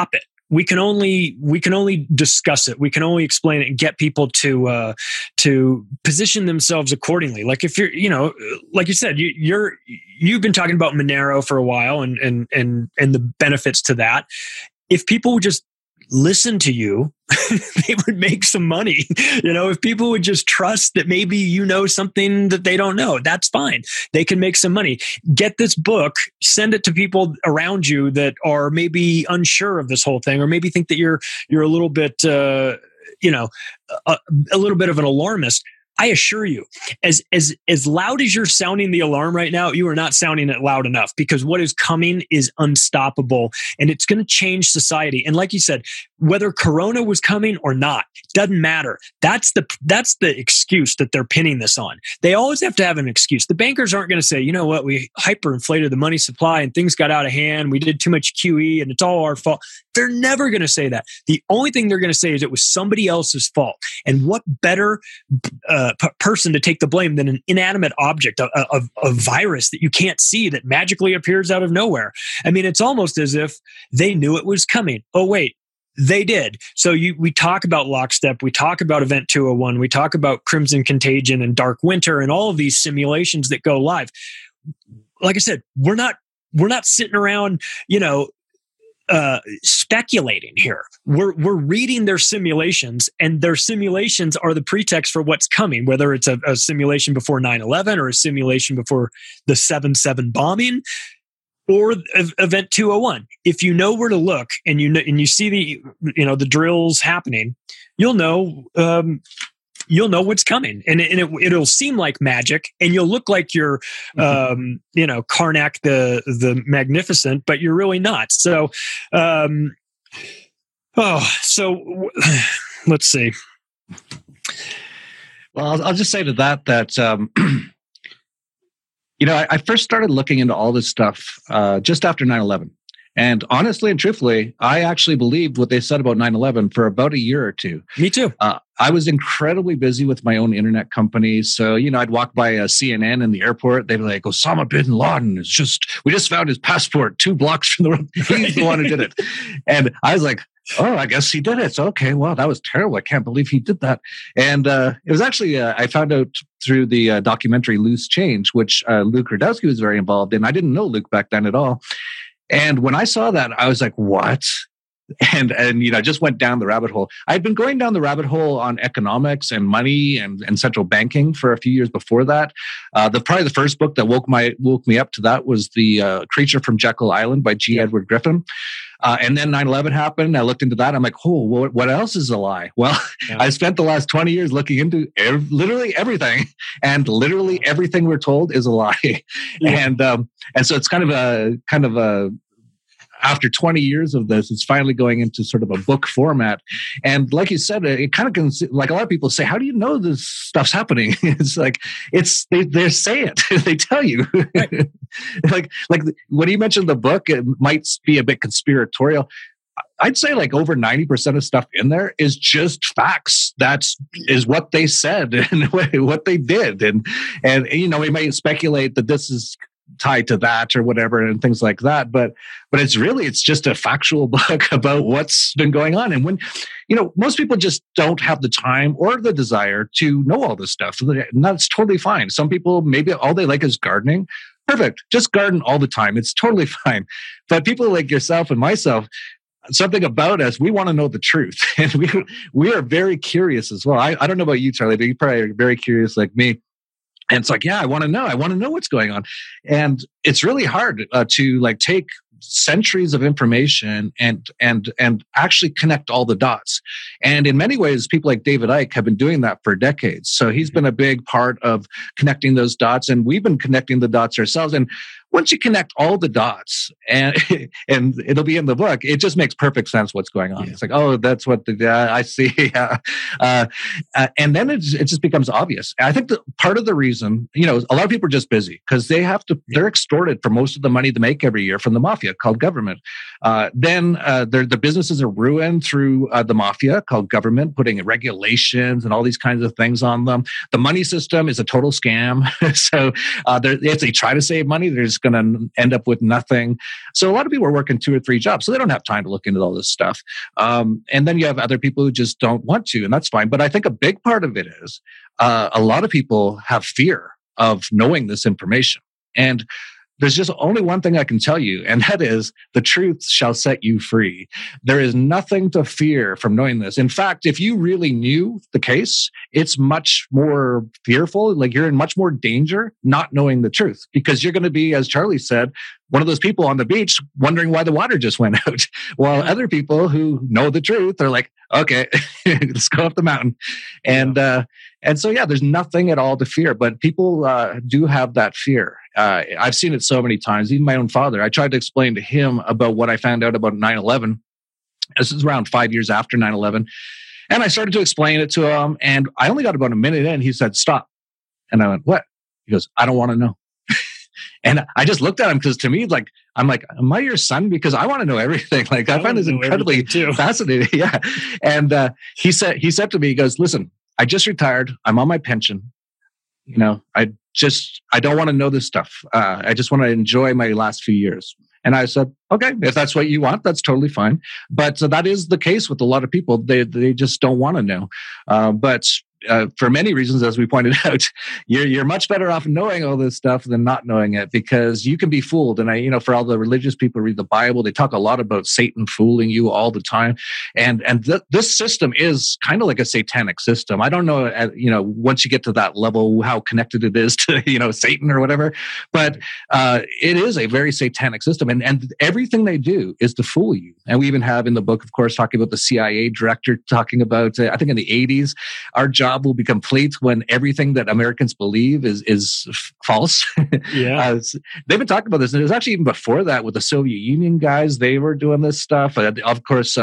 we can only discuss it. We can only explain it and get people to position themselves accordingly. Like if you're, like you said, you've been talking about Monero for a while and the benefits to that. If people would just listen to you, they would make some money. If people would just trust that maybe something that they don't know, that's fine. They can make some money. Get this book, send it to people around you that are maybe unsure of this whole thing, or maybe think that you're a little bit, a little bit of an alarmist. I assure you, as loud as you're sounding the alarm right now, you are not sounding it loud enough, because what is coming is unstoppable, and it's going to change society. And like you said, whether Corona was coming or not, doesn't matter. That's the excuse that they're pinning this on. They always have to have an excuse. The bankers aren't going to say, you know what, we hyperinflated the money supply and things got out of hand. We did too much QE and it's all our fault. They're never going to say that. The only thing they're going to say is it was somebody else's fault. And what better person to take the blame than an inanimate object, a virus that you can't see that magically appears out of nowhere? I mean, it's almost as if they knew it was coming. Oh, wait. They did. So we talk about Lockstep, we talk about Event 201, we talk about Crimson Contagion and Dark Winter and all of these simulations that go live. Like I said, we're not sitting around, speculating here. We're reading their simulations, and their simulations are the pretext for what's coming, whether it's a simulation before 9/11 or a simulation before the 7/7 bombing, or Event 201. If you know where to look and you see the drills happening, you'll know what's coming, and it'll seem like magic, and you'll look like you're Karnak the Magnificent, but you're really not. So let's see. Well, I'll just say to that I first started looking into all this stuff just after 9/11. And honestly and truthfully, I actually believed what they said about 9/11 for about a year or two. Me too. I was incredibly busy with my own internet company. So, I'd walk by CNN in the airport. They'd be like, Osama bin Laden we just found his passport 2 blocks from the road. He's the one who did it. And I was like, oh, I guess he did it. So, okay, well, that was terrible. I can't believe he did that. And it was actually, I found out through the documentary Loose Change, which Luke Rudkowski was very involved in. I didn't know Luke back then at all. And when I saw that, I was like, what? And just went down the rabbit hole. I'd been going down the rabbit hole on economics and money and central banking for a few years before that. Probably the first book that woke me up to that was The Creature from Jekyll Island by G. Edward Griffin. And then 9/11 happened. I looked into that. I'm like, what else is a lie? Well, yeah. I spent the last 20 years looking into literally everything, and literally everything we're told is a lie. Yeah. And so it's kind of a after 20 years of this, it's finally going into sort of a book format. And like you said, it kind of can, like a lot of people say, how do you know this stuff's happening? It's like, they say it, they tell you. Right. like when you mentioned the book, it might be a bit conspiratorial. I'd say like over 90% of stuff in there is just facts. That is what they said and what they did. And we might speculate that this is tied to that or whatever and things like that. But it's just a factual book about what's been going on. And when, most people just don't have the time or the desire to know all this stuff. And that's totally fine. Some people, maybe all they like is gardening. Perfect. Just garden all the time. It's totally fine. But people like yourself and myself, something about us, we want to know the truth. And we are very curious as well. I don't know about you, Charlie, but you probably are very curious like me. And it's like, yeah, I want to know what's going on. And it's really hard to like take centuries of information and actually connect all the dots. And in many ways, people like David Icke have been doing that for decades. So he's been a big part of connecting those dots, and we've been connecting the dots ourselves. And once you connect all the dots, and it'll be in the book, it just makes perfect sense what's going on. Yeah. It's like, oh, that's what I see. And then it just becomes obvious. I think that part of the reason, a lot of people are just busy because they're extorted for most of the money they make every year from the mafia called government. Then the businesses are ruined through the mafia called government, putting regulations and all these kinds of things on them. The money system is a total scam. So if they try to save money, there's just going to end up with nothing. So a lot of people are working 2 or 3 jobs, so they don't have time to look into all this stuff. And then you have other people who just don't want to, and that's fine. But I think a big part of it is a lot of people have fear of knowing this information. And there's just only one thing I can tell you, and that is the truth shall set you free. There is nothing to fear from knowing this. In fact, if you really knew the case, it's much more fearful. Like you're in much more danger not knowing the truth, because you're going to be, as Charlie said, one of those people on the beach wondering why the water just went out. While other people who know the truth are like, okay, let's go up the mountain. And so, yeah, there's nothing at all to fear, but people do have that fear. I've seen it so many times. Even my own father, I tried to explain to him about what I found out about 9/11. This is around 5 years after 9/11. And I started to explain it to him. And I only got about a minute in. He said, stop. And I went, what? He goes, I don't want to know. And I just looked at him because to me, like, I'm like, am I your son? Because I want to know everything. Like, I find this incredibly fascinating. Yeah. And he said to me, he goes, listen, I just retired. I'm on my pension. You know, I don't want to know this stuff. I just want to enjoy my last few years. And I said, okay, if that's what you want, that's totally fine. But that is the case with a lot of people. They just don't want to know. But for many reasons, as we pointed out, you're much better off knowing all this stuff than not knowing it, because you can be fooled. And for all the religious people who read the Bible, they talk a lot about Satan fooling you all the time. And this system is kind of like a satanic system. I don't know, once you get to that level, how connected it is to, Satan or whatever, but it is a very satanic system. And everything they do is to fool you. And we even have in the book, of course, talking about the CIA director talking about, I think in the 80s, our job will be complete when everything that Americans believe is false. Yeah. They've been talking about this. And it was actually even before that with the Soviet Union guys. They were doing this stuff. Of course,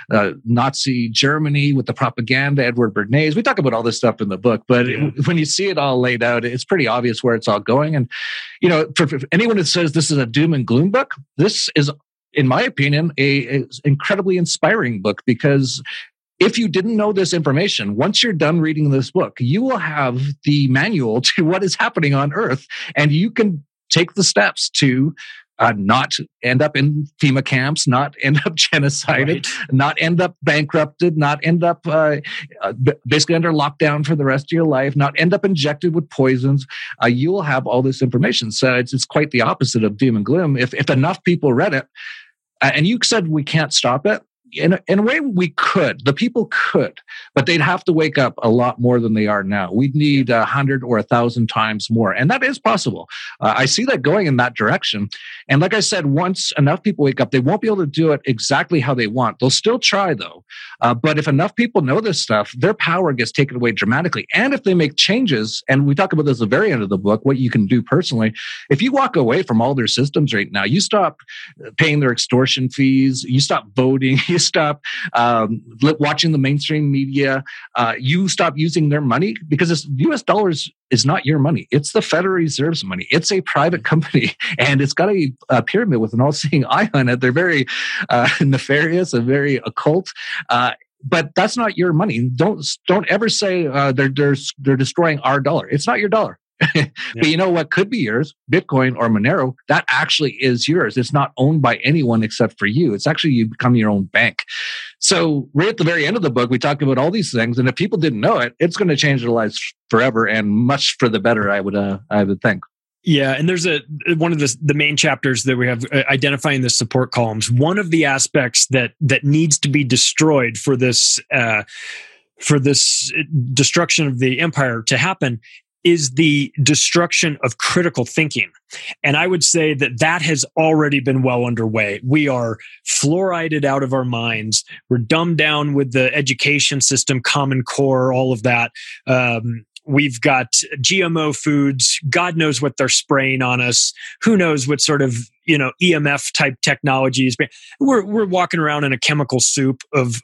Nazi Germany with the propaganda, Edward Bernays. We talk about all this stuff in the book, but when you see it all laid out, it's pretty obvious where it's all going. And, for anyone that says this is a doom and gloom book, this is, in my opinion, a incredibly inspiring book, because if you didn't know this information, once you're done reading this book, you will have the manual to what is happening on Earth, and you can take the steps to not end up in FEMA camps, not end up genocided, not end up bankrupted, not end up basically under lockdown for the rest of your life, not end up injected with poisons. You will have all this information. So it's quite the opposite of doom and gloom. If enough people read it, and you said we can't stop it, in a way, we could. The people could, but they'd have to wake up a lot more than they are now. We'd need 100 or 1,000 times more, and that is possible. I see that going in that direction. And like I said, once enough people wake up, they won't be able to do it exactly how they want. They'll still try, though. But if enough people know this stuff, their power gets taken away dramatically. And if they make changes, and we talk about this at the very end of the book, what you can do personally, if you walk away from all their systems right now, you stop paying their extortion fees, you stop voting, you stop watching the mainstream media, you stop using their money, because US dollars is not your money. It's the Federal Reserve's money. It's a private company, and it's got a pyramid with an all-seeing eye on it. They're very nefarious and very occult. But that's not your money. Don't ever say they're destroying our dollar. It's not your dollar. But you know what could be yours? Bitcoin or Monero, that actually is yours. It's not owned by anyone except for you. It's actually, you become your own bank. So right at the very end of the book, we talk about all these things. And if people didn't know it, it's going to change their lives forever, and much for the better, I would think. Yeah, and there's one of the main chapters that we have identifying the support columns. One of the aspects that needs to be destroyed for this destruction of the empire to happen is the destruction of critical thinking. And I would say that has already been well underway. We are fluorided out of our minds. We're dumbed down with the education system, Common Core, all of that. We've got GMO foods. God knows what they're spraying on us. Who knows what sort of, EMF type technologies. We're walking around in a chemical soup of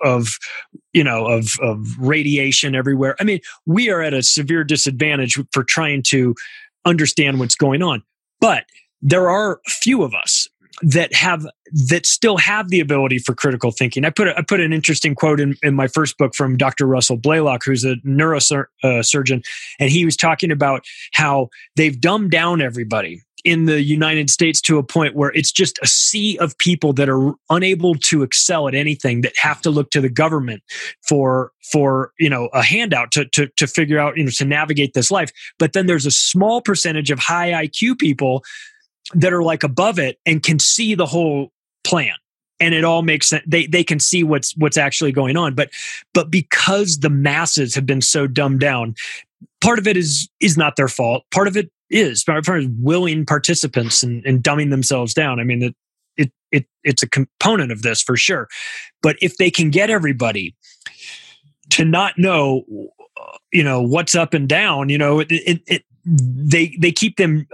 radiation everywhere. I mean, we are at a severe disadvantage for trying to understand what's going on. But there are a few of us that still have the ability for critical thinking. I put an interesting quote in my first book from Dr. Russell Blaylock, who's a neurosurgeon, and he was talking about how they've dumbed down everybody in the United States to a point where it's just a sea of people that are unable to excel at anything, that have to look to the government for a handout to figure out, to navigate this life. But then there's a small percentage of high IQ people that are like above it and can see the whole plan. And it all makes sense. They can see what's actually going on. But because the masses have been so dumbed down, part of it is not their fault. Part of it is willing participants and dumbing themselves down. I mean, it's a component of this for sure. But if they can get everybody to not know, what's up and down, they keep them,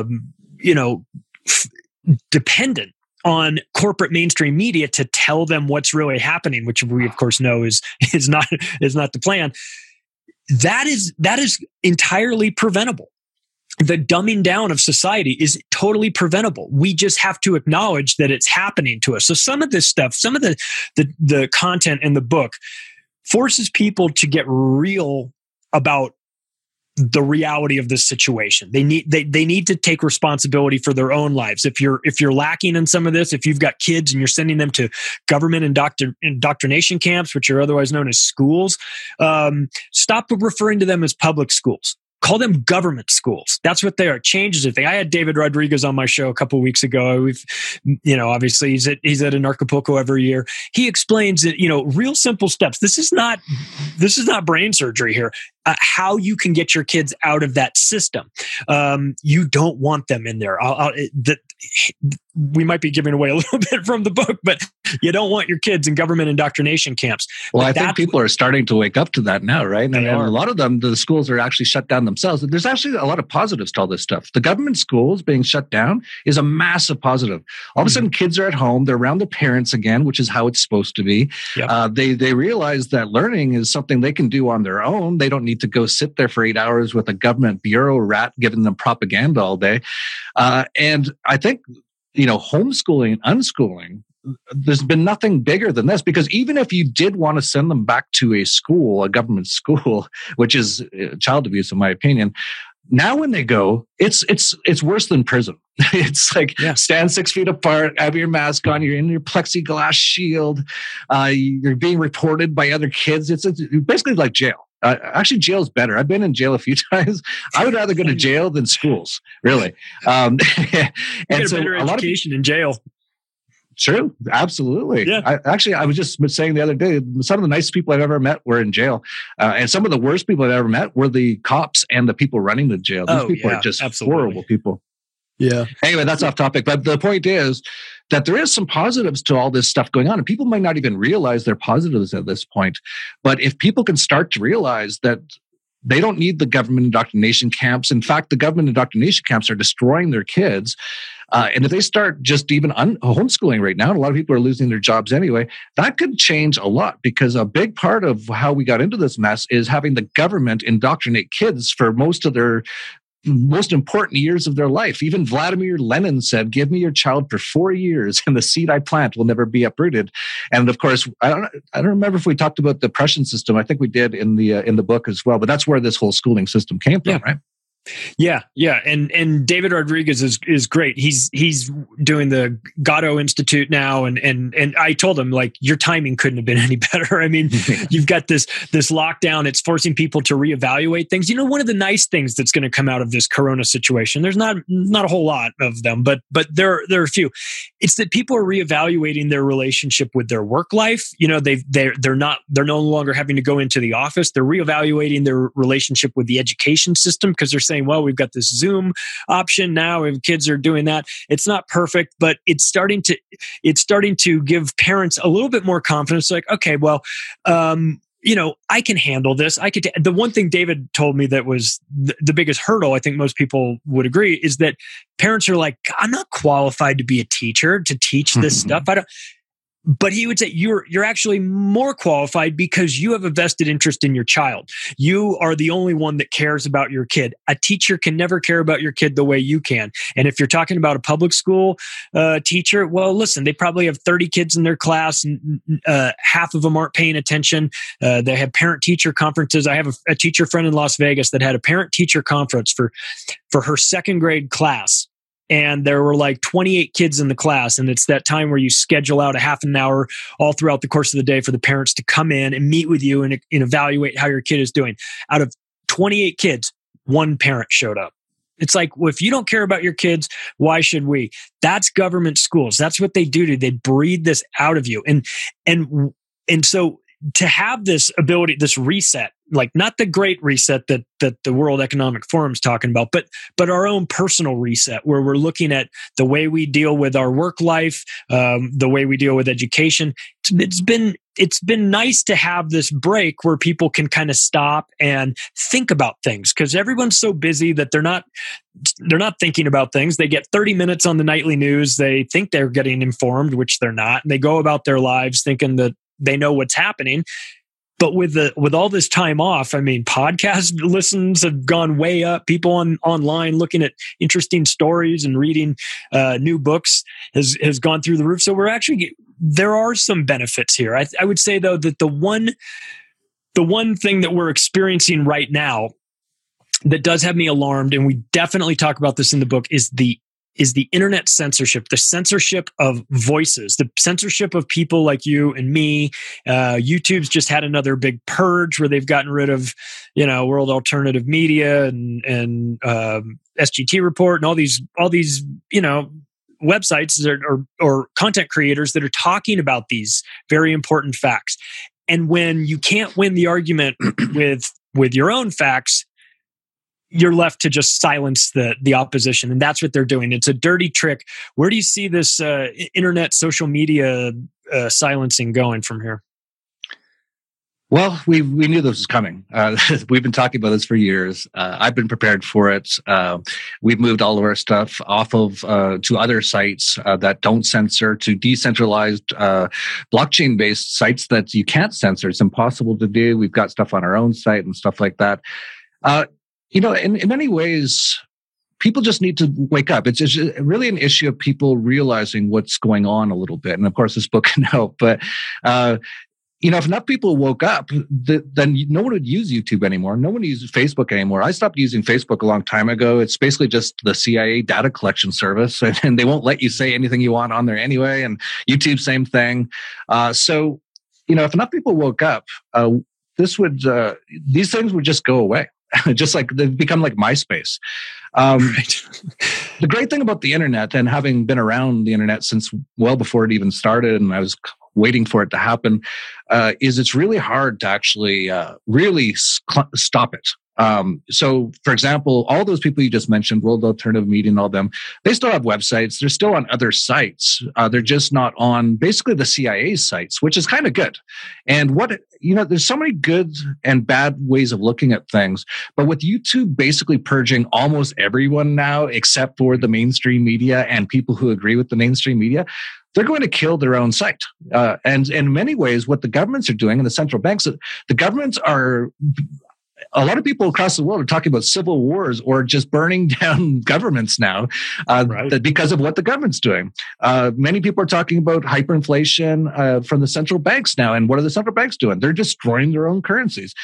dependent on corporate mainstream media to tell them what's really happening, which we of course know is not the plan. That is entirely preventable. The dumbing down of society is totally preventable. We just have to acknowledge that it's happening to us. So some of this stuff, some of the content in the book forces people to get real about the reality of this situation. They need to take responsibility for their own lives. If you're lacking in some of this, if you've got kids and you're sending them to government indoctrination camps, which are otherwise known as schools, stop referring to them as public schools. Call them government schools. That's what they are. It changes everything. I had David Rodriguez on my show a couple of weeks ago. Obviously he's at Anarchapulco every year. He explains that, real simple steps. This is not brain surgery here. How you can get your kids out of that system. You don't want them in there. We might be giving away a little bit from the book, but you don't want your kids in government indoctrination camps. Well, I think people are starting to wake up to that now, right? And a lot of them, the schools are actually shut down themselves. There's actually a lot of positives to all this stuff. The government schools being shut down is a massive positive. All of a sudden, kids are at home. They're around their parents again, which is how it's supposed to be. Yep. They realize that learning is something they can do on their own. They don't need to go sit there for 8 hours with a government bureau rat giving them propaganda all day. And I think, homeschooling and unschooling, there's been nothing bigger than this, because even if you did want to send them back to a school, a government school, which is child abuse, in my opinion, now when they go, it's worse than prison. It's like stand 6 feet apart, have your mask on, you're in your plexiglass shield, you're being reported by other kids. It's basically like jail. Actually, jail's better. I've been in jail a few times. I would rather go to jail than schools, really. And get a better education in jail. True, absolutely. Yeah. I was just saying the other day, some of the nicest people I've ever met were in jail, and some of the worst people I've ever met were the cops and the people running the jail. These people are just horrible people. Yeah. Anyway, that's off topic. But the point is that there is some positives to all this stuff going on. And people might not even realize they're positives at this point. But if people can start to realize that they don't need the government indoctrination camps. In fact, the government indoctrination camps are destroying their kids. And if they start just even homeschooling right now, and a lot of people are losing their jobs anyway, that could change a lot, because a big part of how we got into this mess is having the government indoctrinate kids for most of their most important years of their life. Even Vladimir Lenin said, "Give me your child for 4 years, and the seed I plant will never be uprooted." And of course, I don't remember if we talked about the Prussian system. I think we did in the book as well. But that's where this whole schooling system came from, right? Yeah. And David Rodriguez is great. He's doing the Gatto Institute now, and I told him, like, your timing couldn't have been any better. I mean, you've got this lockdown. It's forcing people to reevaluate things. One of the nice things that's going to come out of this Corona situation, there's not a whole lot of them, but there are a few. It's that people are reevaluating their relationship with their work life. They're no longer having to go into the office. They're reevaluating their relationship with the education system, because they're saying, well, we've got this Zoom option now, and kids are doing that. It's not perfect, but it's starting to give parents a little bit more confidence. Like, okay, well, I can handle this. The one thing David told me that was the biggest hurdle, I think most people would agree, is that parents are like, I'm not qualified to be a teacher, to teach this stuff. But he would say you're actually more qualified, because you have a vested interest in your child. You are the only one that cares about your kid. A teacher can never care about your kid the way you can. And if you're talking about a public school teacher, well, listen, they probably have 30 kids in their class, and half of them aren't paying attention. They have parent-teacher conferences. I have a teacher friend in Las Vegas that had a parent-teacher conference for her second grade class. and there were like 28 kids in the class. And it's that time where you schedule out a half an hour all throughout the course of the day for the parents to come in and meet with you and evaluate how your kid is doing. Out of 28 kids, one parent showed up. It's like, well, if you don't care about your kids, why should we? That's government schools. That's what they do. They breed this out of you. And so to have this ability, this reset, like not the great reset that the World Economic Forum is talking about, but our own personal reset, where we're looking at the way we deal with our work life, the way we deal with education. It's been nice to have this break where people can kind of stop and think about things, because everyone's so busy that they're not thinking about things. They get 30 minutes on the nightly news. They think they're getting informed, which they're not. And they go about their lives thinking that they know what's happening. But with all this time off, I mean, podcast listens have gone way up. People online looking at interesting stories and reading new books has gone through the roof. So there are some benefits here. I would say though that the one thing that we're experiencing right now that does have me alarmed, and we definitely talk about this in the book, is the internet censorship, the censorship of voices, the censorship of people like you and me. YouTube's just had another big purge where they've gotten rid of, World Alternative Media and SGT Report and all these, websites or content creators that are talking about these very important facts. And when you can't win the argument with your own facts, you're left to just silence the opposition. And that's what they're doing. It's a dirty trick. Where do you see this internet, social media silencing going from here? Well, we knew this was coming. We've been talking about this for years. I've been prepared for it. We've moved all of our stuff off of to other sites that don't censor, to decentralized blockchain-based sites that you can't censor. It's impossible to do. We've got stuff on our own site and stuff like that. In many ways, people just need to wake up. It's really an issue of people realizing what's going on a little bit. And of course, this book can help. But, if enough people woke up, then no one would use YouTube anymore. No one uses Facebook anymore. I stopped using Facebook a long time ago. It's basically just the CIA data collection service. And they won't let you say anything you want on there anyway. And YouTube, same thing. So, if enough people woke up, these things would just go away. Just like they've become like MySpace. Right. The great thing about the internet, and having been around the internet since well before it even started, and I was waiting for it to happen, is it's really hard to actually really stop it. So, for example, all those people you just mentioned, World Alternative Media and all them, they still have websites. They're still on other sites. They're just not on basically the CIA sites, which is kind of good. And there's so many good and bad ways of looking at things. But with YouTube basically purging almost everyone now, except for the mainstream media and people who agree with the mainstream media, they're going to kill their own site. And in many ways, what the governments are doing and the central banks, the governments are... A lot of people across the world are talking about civil wars or just burning down governments now because of what the government's doing. Many people are talking about hyperinflation from the central banks now. And what are the central banks doing? They're destroying their own currencies.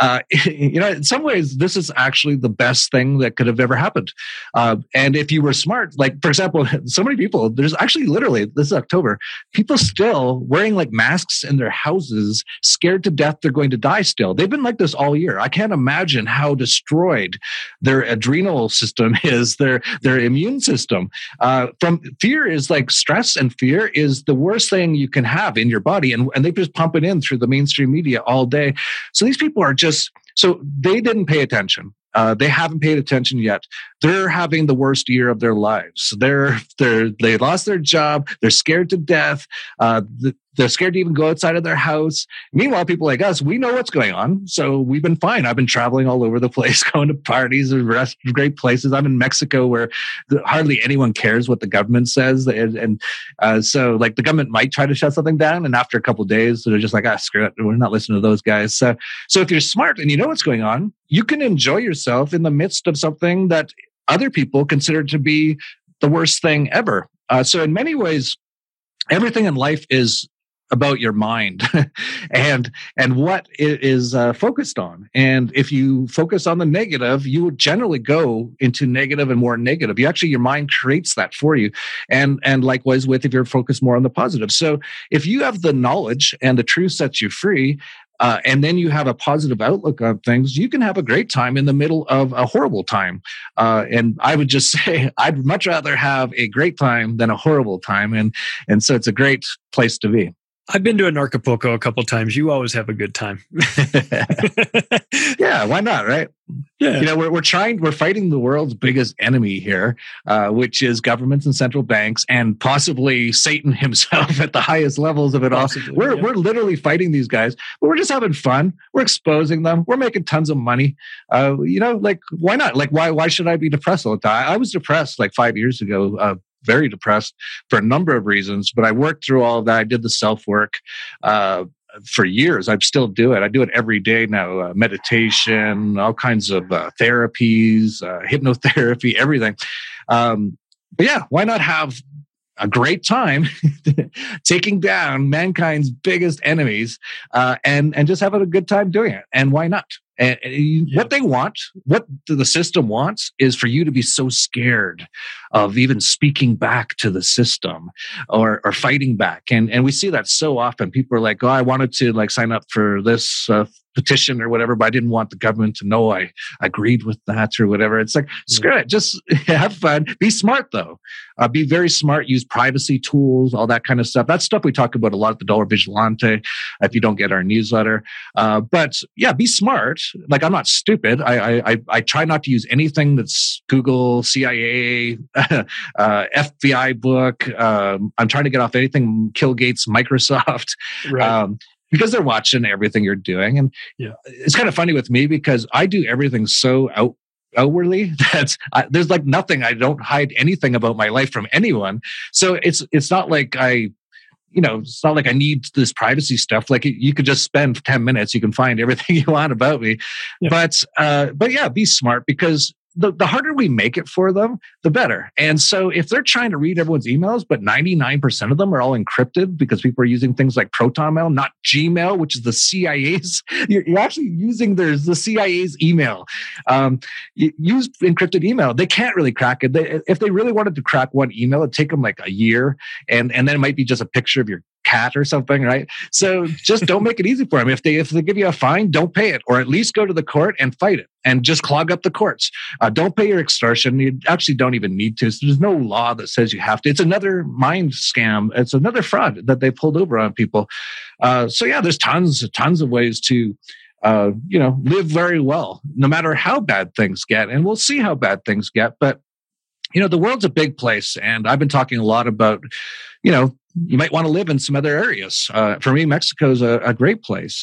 In some ways, this is actually the best thing that could have ever happened. And if you were smart, like, for example, so many people, there's actually literally, this is October, people still wearing like masks in their houses, scared to death they're going to die still. They've been like this all year. I can't imagine how destroyed their adrenal system is, their immune system. From fear is like stress, and fear is the worst thing you can have in your body. And they just pump it in through the mainstream media all day. So these people are so they didn't pay attention. They haven't paid attention yet. They're having the worst year of their lives. They lost their job. They're scared to death. They're scared to even go outside of their house. Meanwhile, people like us, we know what's going on. So we've been fine. I've been traveling all over the place, going to parties and great places. I'm in Mexico where hardly anyone cares what the government says. And so like the government might try to shut something down. And after a couple of days, they're just like, screw it. We're not listening to those guys. So if you're smart and you know what's going on, you can enjoy yourself in the midst of something that other people consider to be the worst thing ever. So in many ways, everything in life is about your mind and what it is focused on. And if you focus on the negative, you will generally go into negative and more negative. Your mind creates that for you. And likewise with if you're focused more on the positive. So if you have the knowledge and the truth sets you free, and then you have a positive outlook on things, you can have a great time in the middle of a horrible time. And I would just say, I'd much rather have a great time than a horrible time. And so it's a great place to be. I've been to Acapulco a couple of times. You always have a good time. Yeah, why not, right? Yeah. We're fighting the world's biggest enemy here, which is governments and central banks and possibly Satan himself at the highest levels of it all. We're literally fighting these guys, but we're just having fun. We're exposing them. We're making tons of money. Why not? Like, why should I be depressed all the time? I was depressed like 5 years ago, very depressed for a number of reasons, but I worked through all of that. I did the self-work for years. I still do it. I do it every day now. Meditation, all kinds of therapies, hypnotherapy, everything. But yeah, why not have a great time taking down mankind's biggest enemies and just having a good time doing it? And why not? What they want, what the system wants, is for you to be so scared of even speaking back to the system or fighting back. And we see that so often. People are like, oh, I wanted to like sign up for this petition or whatever, but I didn't want the government to know I agreed with that or whatever. It's like, screw it. Just have fun. Be smart, though. Be very smart. Use privacy tools, all that kind of stuff. That's stuff we talk about a lot at the Dollar Vigilante if you don't get our newsletter. But yeah, be smart. Like, I'm not stupid. I try not to use anything that's Google, CIA, FBI book. I'm trying to get off anything Bill Gates, Microsoft. Right. Because they're watching everything you're doing. And it's kind of funny with me because I do everything so outwardly that there's like nothing. I don't hide anything about my life from anyone. So it's not like it's not like I need this privacy stuff. Like you could just spend 10 minutes. You can find everything you want about me. Yeah. But yeah, be smart, because the harder we make it for them, the better. And so if they're trying to read everyone's emails, but 99% of them are all encrypted because people are using things like ProtonMail, not Gmail, which is the CIA's. You're actually using the CIA's email. Use encrypted email. They can't really crack it. If they really wanted to crack one email, it'd take them like a year. And then it might be just a picture of your cat or something, right? So just don't make it easy for them. If they give you a fine, don't pay it, or at least go to the court and fight it and just clog up the courts. Don't pay your extortion. You actually don't even need to. So there's no law that says you have to. It's another mind scam. It's another fraud that they pulled over on people. So yeah, there's tons of ways to live very well, no matter how bad things get. And we'll see how bad things get. But the world's a big place, and I've been talking a lot about, you might want to live in some other areas. For me, Mexico is a great place.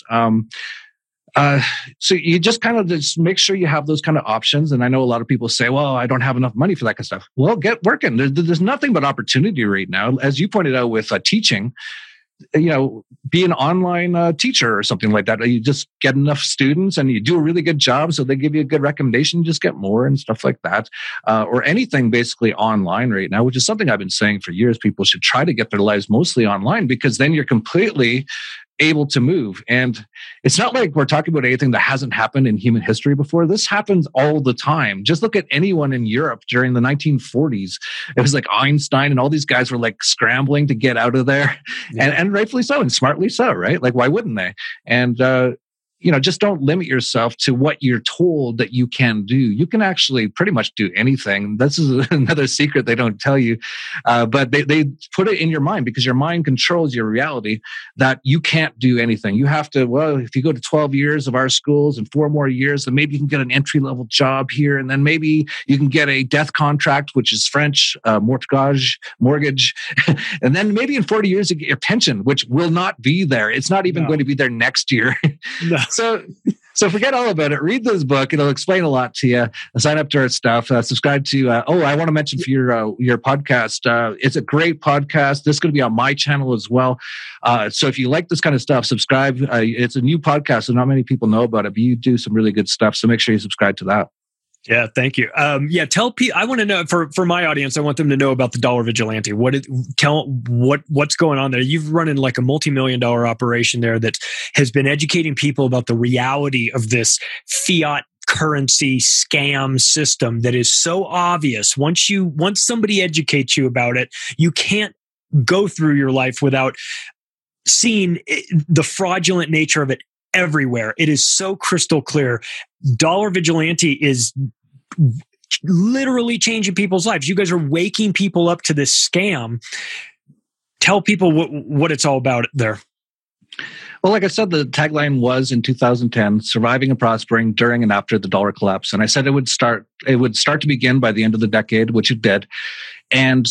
So you just kind of just make sure you have those kind of options. And I know a lot of people say, well, I don't have enough money for that kind of stuff. Well, get working. There's nothing but opportunity right now. As you pointed out with teaching, be an online teacher or something like that. You just get enough students and you do a really good job, so they give you a good recommendation, you just get more and stuff like that. Or anything basically online right now, which is something I've been saying for years. People should try to get their lives mostly online, because then you're completely able to move. And it's not like we're talking about anything that hasn't happened in human history before. This happens all the time. Just look at anyone in Europe during the 1940s. It was like Einstein and all these guys were like scrambling to get out of there. Yeah. And rightfully so, and smartly so, right? Like, why wouldn't they? And just don't limit yourself to what you're told that you can do. You can actually pretty much do anything. This is another secret they don't tell you. But they put it in your mind, because your mind controls your reality, that you can't do anything. You have to, if you go to 12 years of our schools and 4 more years, then maybe you can get an entry-level job here. And then maybe you can get a death contract, which is French, mortgage. And then maybe in 40 years, you get your pension, which will not be there. It's not even going to be there next year. No. So forget all about it. Read this book. It'll explain a lot to you. Sign up to our stuff. Subscribe to, I want to mention for your podcast. It's a great podcast. This is going to be on my channel as well. So if you like this kind of stuff, subscribe. It's a new podcast, so not many people know about it, but you do some really good stuff. So make sure you subscribe to that. Yeah, thank you. Tell people. I want to know for my audience. I want them to know about the Dollar Vigilante. What's going on there? You've run in like a multi-million-dollar operation there that has been educating people about the reality of this fiat currency scam system that is so obvious. Once somebody educates you about it, you can't go through your life without seeing the fraudulent nature of it everywhere. It is so crystal clear. Dollar Vigilante is literally changing people's lives. You guys are waking people up to this scam. Tell people what it's all about there. Well, like I said, the tagline was in 2010, surviving and prospering during and after the dollar collapse. And I said it would start to begin by the end of the decade, which it did. And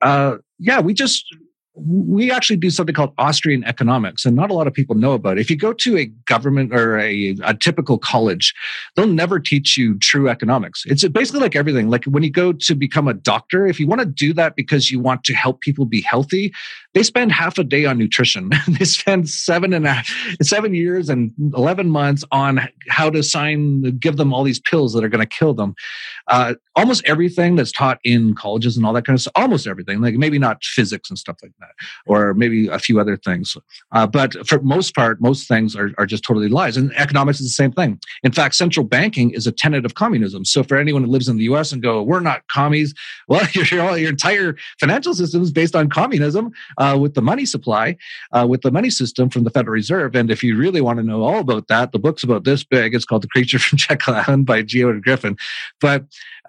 we actually do something called Austrian economics, and not a lot of people know about it. If you go to a government or a typical college, they'll never teach you true economics. It's basically like everything. Like when you go to become a doctor, if you want to do that because you want to help people be healthy, they spend half a day on nutrition. They spend 7 years and 11 months on how to give them all these pills that are going to kill them. Almost everything that's taught in colleges and all that kind of stuff, almost everything, like maybe not physics and stuff like that, or maybe a few other things. But for most part, most things are just totally lies. And economics is the same thing. In fact, central banking is a tenet of communism. So for anyone who lives in the US and go, we're not commies, well, your entire financial system is based on communism with the money supply, with the money system from the Federal Reserve. And if you really want to know all about that, the book's about this big. It's called The Creature from Jekyll Island by Geo Griffin. But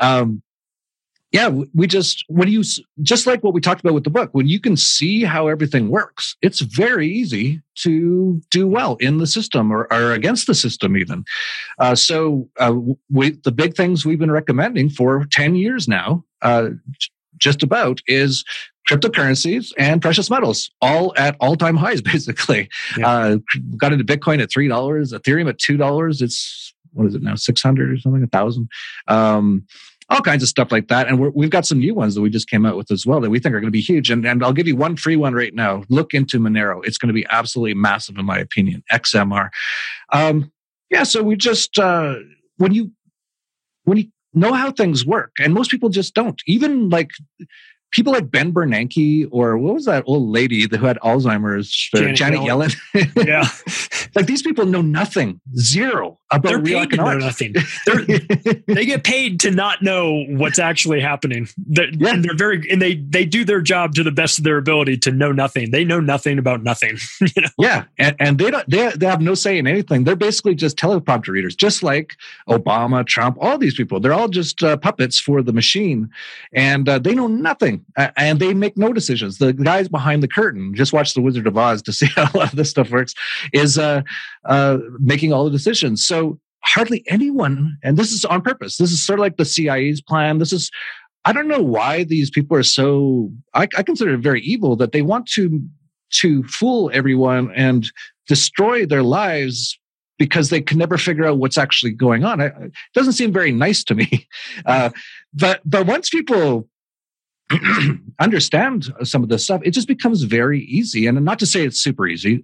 just like what we talked about with the book, when you can see how everything works, it's very easy to do well in the system or against the system even. The big things we've been recommending for 10 years now, just about, is cryptocurrencies and precious metals, all at all-time highs, basically. Yeah. Got into Bitcoin at $3, Ethereum at $2. It's, what is it now, 600 or something, 1,000? All kinds of stuff like that. And we've got some new ones that we just came out with as well that we think are going to be huge. And I'll give you one free one right now. Look into Monero. It's going to be absolutely massive, in my opinion. XMR. So we just, when you know how things work, and most people just don't, even like people like Ben Bernanke, or what was that old lady who had Alzheimer's? Janet Yellen. Yeah. Like these people know nothing, zero about real economics. They're paid to know nothing. They get paid to not know what's actually happening. And they do their job to the best of their ability to know nothing. They know nothing about nothing. You know? Yeah, and they have no say in anything. They're basically just teleprompter readers, just like Obama, Trump, all these people. They're all just puppets for the machine, and they know nothing. And they make no decisions. The guys behind the curtain, just watch The Wizard of Oz to see how a lot of this stuff works, is making all the decisions. So hardly anyone, and this is on purpose. This is sort of like the CIA's plan. I don't know why these people are so, I consider it very evil that they want to fool everyone and destroy their lives because they can never figure out what's actually going on. It doesn't seem very nice to me. But once people understand some of this stuff, it just becomes very easy. And not to say it's super easy.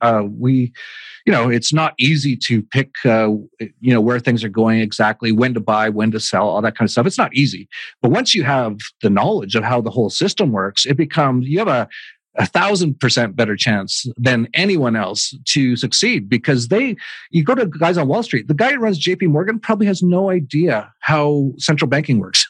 It's not easy to pick, where things are going exactly, when to buy, when to sell, all that kind of stuff. It's not easy. But once you have the knowledge of how the whole system works, you have a 1,000% better chance than anyone else to succeed, because you go to guys on Wall Street, the guy who runs JP Morgan probably has no idea how central banking works.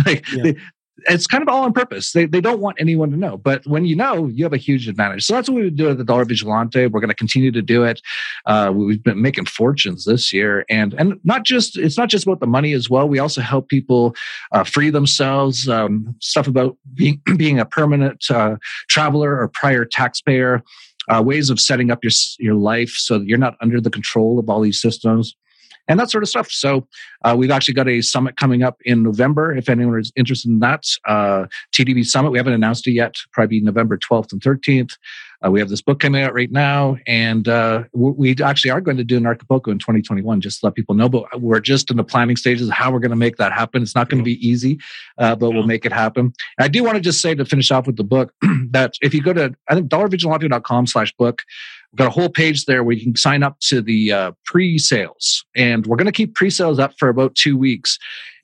It's kind of all on purpose. They don't want anyone to know. But when you know, you have a huge advantage. So that's what we would do at the Dollar Vigilante. We're going to continue to do it. We've been making fortunes this year. And it's not just about the money as well. We also help people free themselves, stuff about being a permanent traveler or prior taxpayer, ways of setting up your life so that you're not under the control of all these systems, and that sort of stuff. So we've actually got a summit coming up in November. If anyone is interested in that, TDB Summit, we haven't announced it yet, probably November 12th and 13th. We have this book coming out right now, and we actually are going to do an Acapulco in 2021, just to let people know. But we're just in the planning stages of how we're going to make that happen. It's not going to be easy, but we'll make it happen. And I do want to just say, to finish off with the book, that if you go to, I think, dollarvigilante.com/book, we've got a whole page there where you can sign up to the pre-sales. And we're going to keep pre-sales up for about 2 weeks.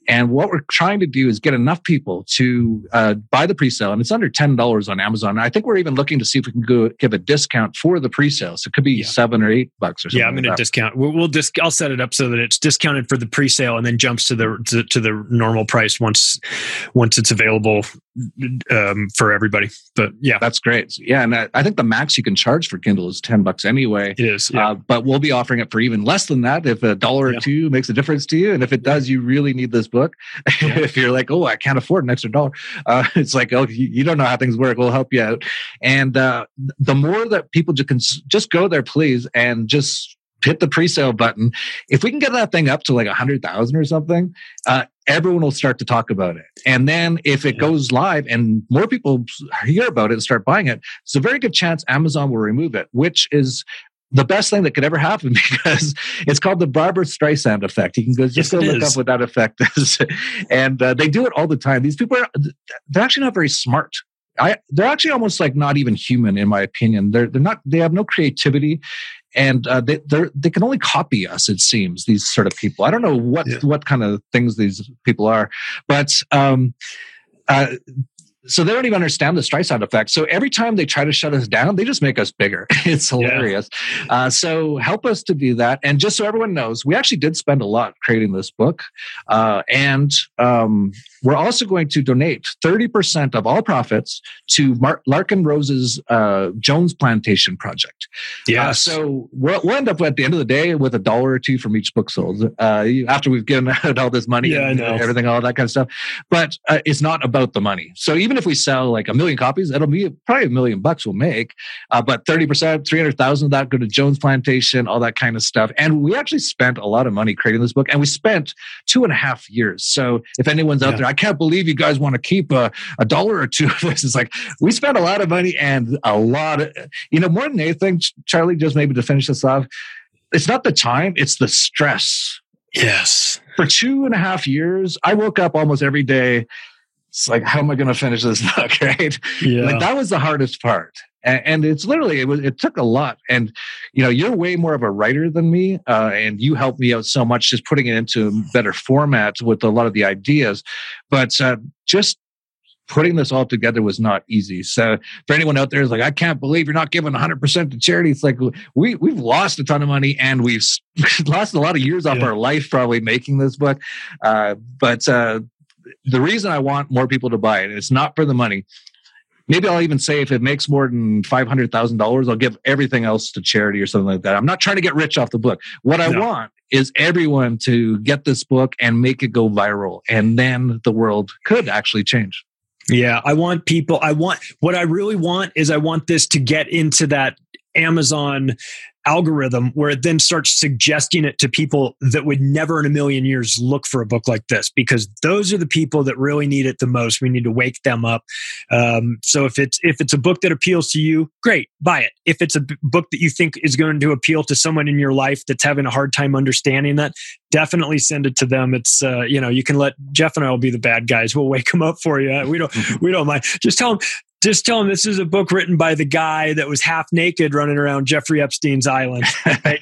And what we're trying to do is get enough people to buy the pre-sale, and it's under $10 on Amazon. I think we're even looking to see if we can give a discount for the pre-sale. So it could be $7 or $8 or something. Yeah, I'm going to discount. I'll set it up so that it's discounted for the pre-sale and then jumps to the normal price once it's available for everybody. But yeah, that's great. Yeah, and I think the max you can charge for Kindle is $10 anyway. It is, yeah. But we'll be offering it for even less than that if $1 or $2 makes a difference to you. And if it does, you really need this book. If you're like, oh, I can't afford an extra $1, it's like, oh, you don't know how things work. We'll help you out. And the more that people can just go there, please, and just hit the pre-sale button. If we can get that thing up to like 100,000 or something, everyone will start to talk about it. And then if it goes live and more people hear about it and start buying it, it's a very good chance Amazon will remove it, which is the best thing that could ever happen, because it's called the Barbra Streisand effect. You can go look up what that effect is. And they do it all the time. These people they're actually not very smart. They're actually almost like not even human, in my opinion. They're not. They have no creativity, and they can only copy us. It seems, these sort of people. I don't know what kind of things these people are, but so they don't even understand the Streisand effect. So every time they try to shut us down, they just make us bigger. It's hilarious. Yeah. So help us to do that. And just so everyone knows, we actually did spend a lot creating this book. And we're also going to donate 30% of all profits to Larkin Rose's Jones Plantation project. Yeah. So we'll end up at the end of the day with $1 or $2 from each book sold after we've given out all this money and everything, all that kind of stuff. But it's not about the money. So even if we sell like 1 million copies, it'll be probably $1 million we'll make. But 30%, 300,000 of that go to Jones Plantation, all that kind of stuff. And we actually spent a lot of money creating this book, and we spent 2.5 years. So if anyone's out there, I can't believe you guys want to keep $1 or $2 of this. It's like, we spent a lot of money and a lot of, more than anything, Charlie, just maybe to finish this off, it's not the time, it's the stress. Yes. For 2.5 years, I woke up almost every day. It's like, how am I going to finish this book, right? Yeah. Like, that was the hardest part. And it's literally, it took a lot. And, you're way more of a writer than me. And you helped me out so much just putting it into better format with a lot of the ideas. But just putting this all together was not easy. So for anyone out there who's like, I can't believe you're not giving 100% to charity. It's like, we've lost a ton of money, and we've lost a lot of years off our life probably making this book. But the reason I want more people to buy it, it's not for the money. Maybe I'll even say if it makes more than $500,000, I'll give everything else to charity or something like that. I'm not trying to get rich off the book. What I want is everyone to get this book and make it go viral. And then the world could actually change. Yeah, what I really want is I want this to get into that Amazon algorithm where it then starts suggesting it to people that would never in a million years look for a book like this, because those are the people that really need it the most. We need to wake them up. So if it's a book that appeals to you, great, buy it. If it's a book that you think is going to appeal to someone in your life that's having a hard time understanding that, definitely send it to them. It's you can let Jeff and I will be the bad guys. We'll wake them up for you. We don't mind. Just tell them this is a book written by the guy that was half naked running around Jeffrey Epstein's island. Right?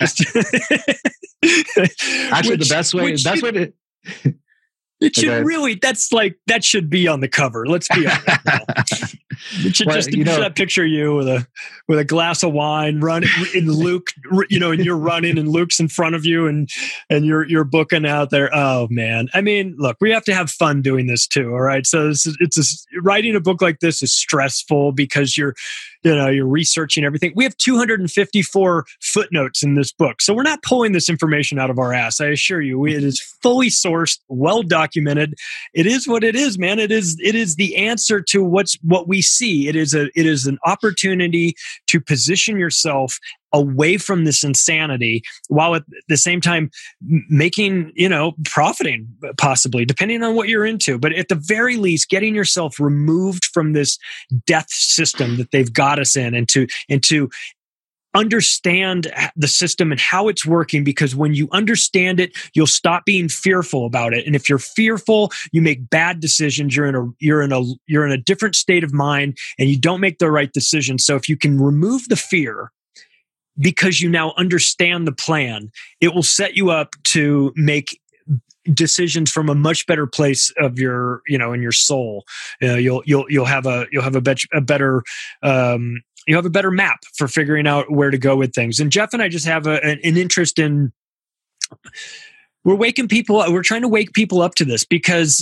Actually, the best way to... It should really, that should be on the cover. Let's be honest. It should just that picture of you with a glass of wine, running in Luke, and you're running and Luke's in front of you and you're booking out there. Oh man. I mean, look, we have to have fun doing this too. All right. So writing a book like this is stressful because you're researching everything. We have 254 footnotes in this book. So we're not pulling this information out of our ass. I assure you, it is fully sourced, well documented. It is what it is, man. It is the answer to what we see. It is an opportunity to position yourself away from this insanity while at the same time making, profiting possibly, depending on what you're into. But at the very least, getting yourself removed from this death system that they've got us in and to understand the system and how it's working, because when you understand it, you'll stop being fearful about it. And if you're fearful, you make bad decisions. You're in a different state of mind and you don't make the right decision. So if you can remove the fear, because you now understand the plan, it will set you up to make decisions from a much better place of your, in your soul. You'll have a better map for figuring out where to go with things. And Jeff and I just have an interest in. We're trying to wake people up to this because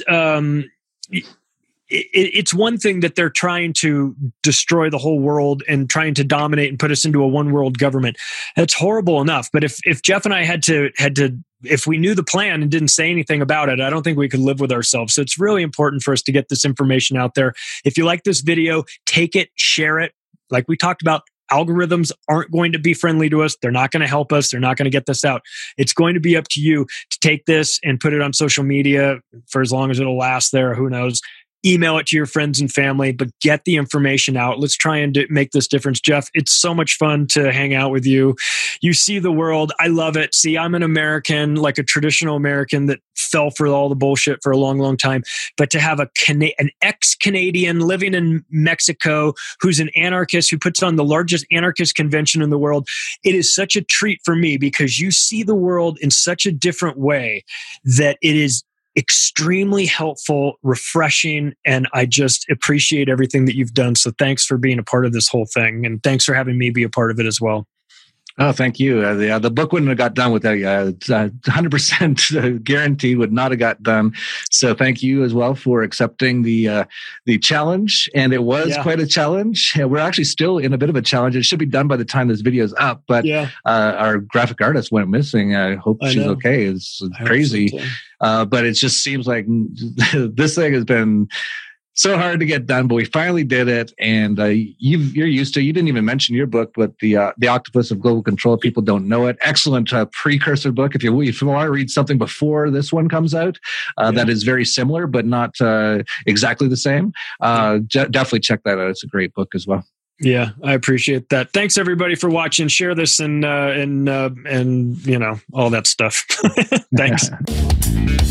it's one thing that they're trying to destroy the whole world and trying to dominate and put us into a one world government. That's horrible enough. But if Jeff and I had to, if we knew the plan and didn't say anything about it, I don't think we could live with ourselves. So it's really important for us to get this information out there. If you like this video, take it, share it. Like we talked about, algorithms aren't going to be friendly to us. They're not going to help us. They're not going to get this out. It's going to be up to you to take this and put it on social media for as long as it'll last there. Who knows? Email it to your friends and family, but get the information out. Let's try and make this difference. Jeff, it's so much fun to hang out with you. You see the world. I love it. See, I'm an American, like a traditional American that fell for all the bullshit for a long, long time. But to have an ex-Canadian living in Mexico who's an anarchist, who puts on the largest anarchist convention in the world, it is such a treat for me because you see the world in such a different way that it is extremely helpful, refreshing, and I just appreciate everything that you've done. So thanks for being a part of this whole thing, and thanks for having me be a part of it as well. Oh, thank you. The book wouldn't have got done without you. 100% guaranteed would not have got done. So thank you as well for accepting the challenge. And it was quite a challenge. We're actually still in a bit of a challenge. It should be done by the time this video is up. But our graphic artist went missing. I hope she's okay. It's crazy. So but it just seems like this thing has been so hard to get done, but we finally did it. And you're used to, you didn't even mention your book, but the Octopus of Global Control, people don't know it. Excellent precursor book. If you want to read something before this one comes out, that is very similar, but not exactly the same. Definitely check that out. It's a great book as well. Yeah, I appreciate that. Thanks everybody for watching. Share this and all that stuff. Thanks.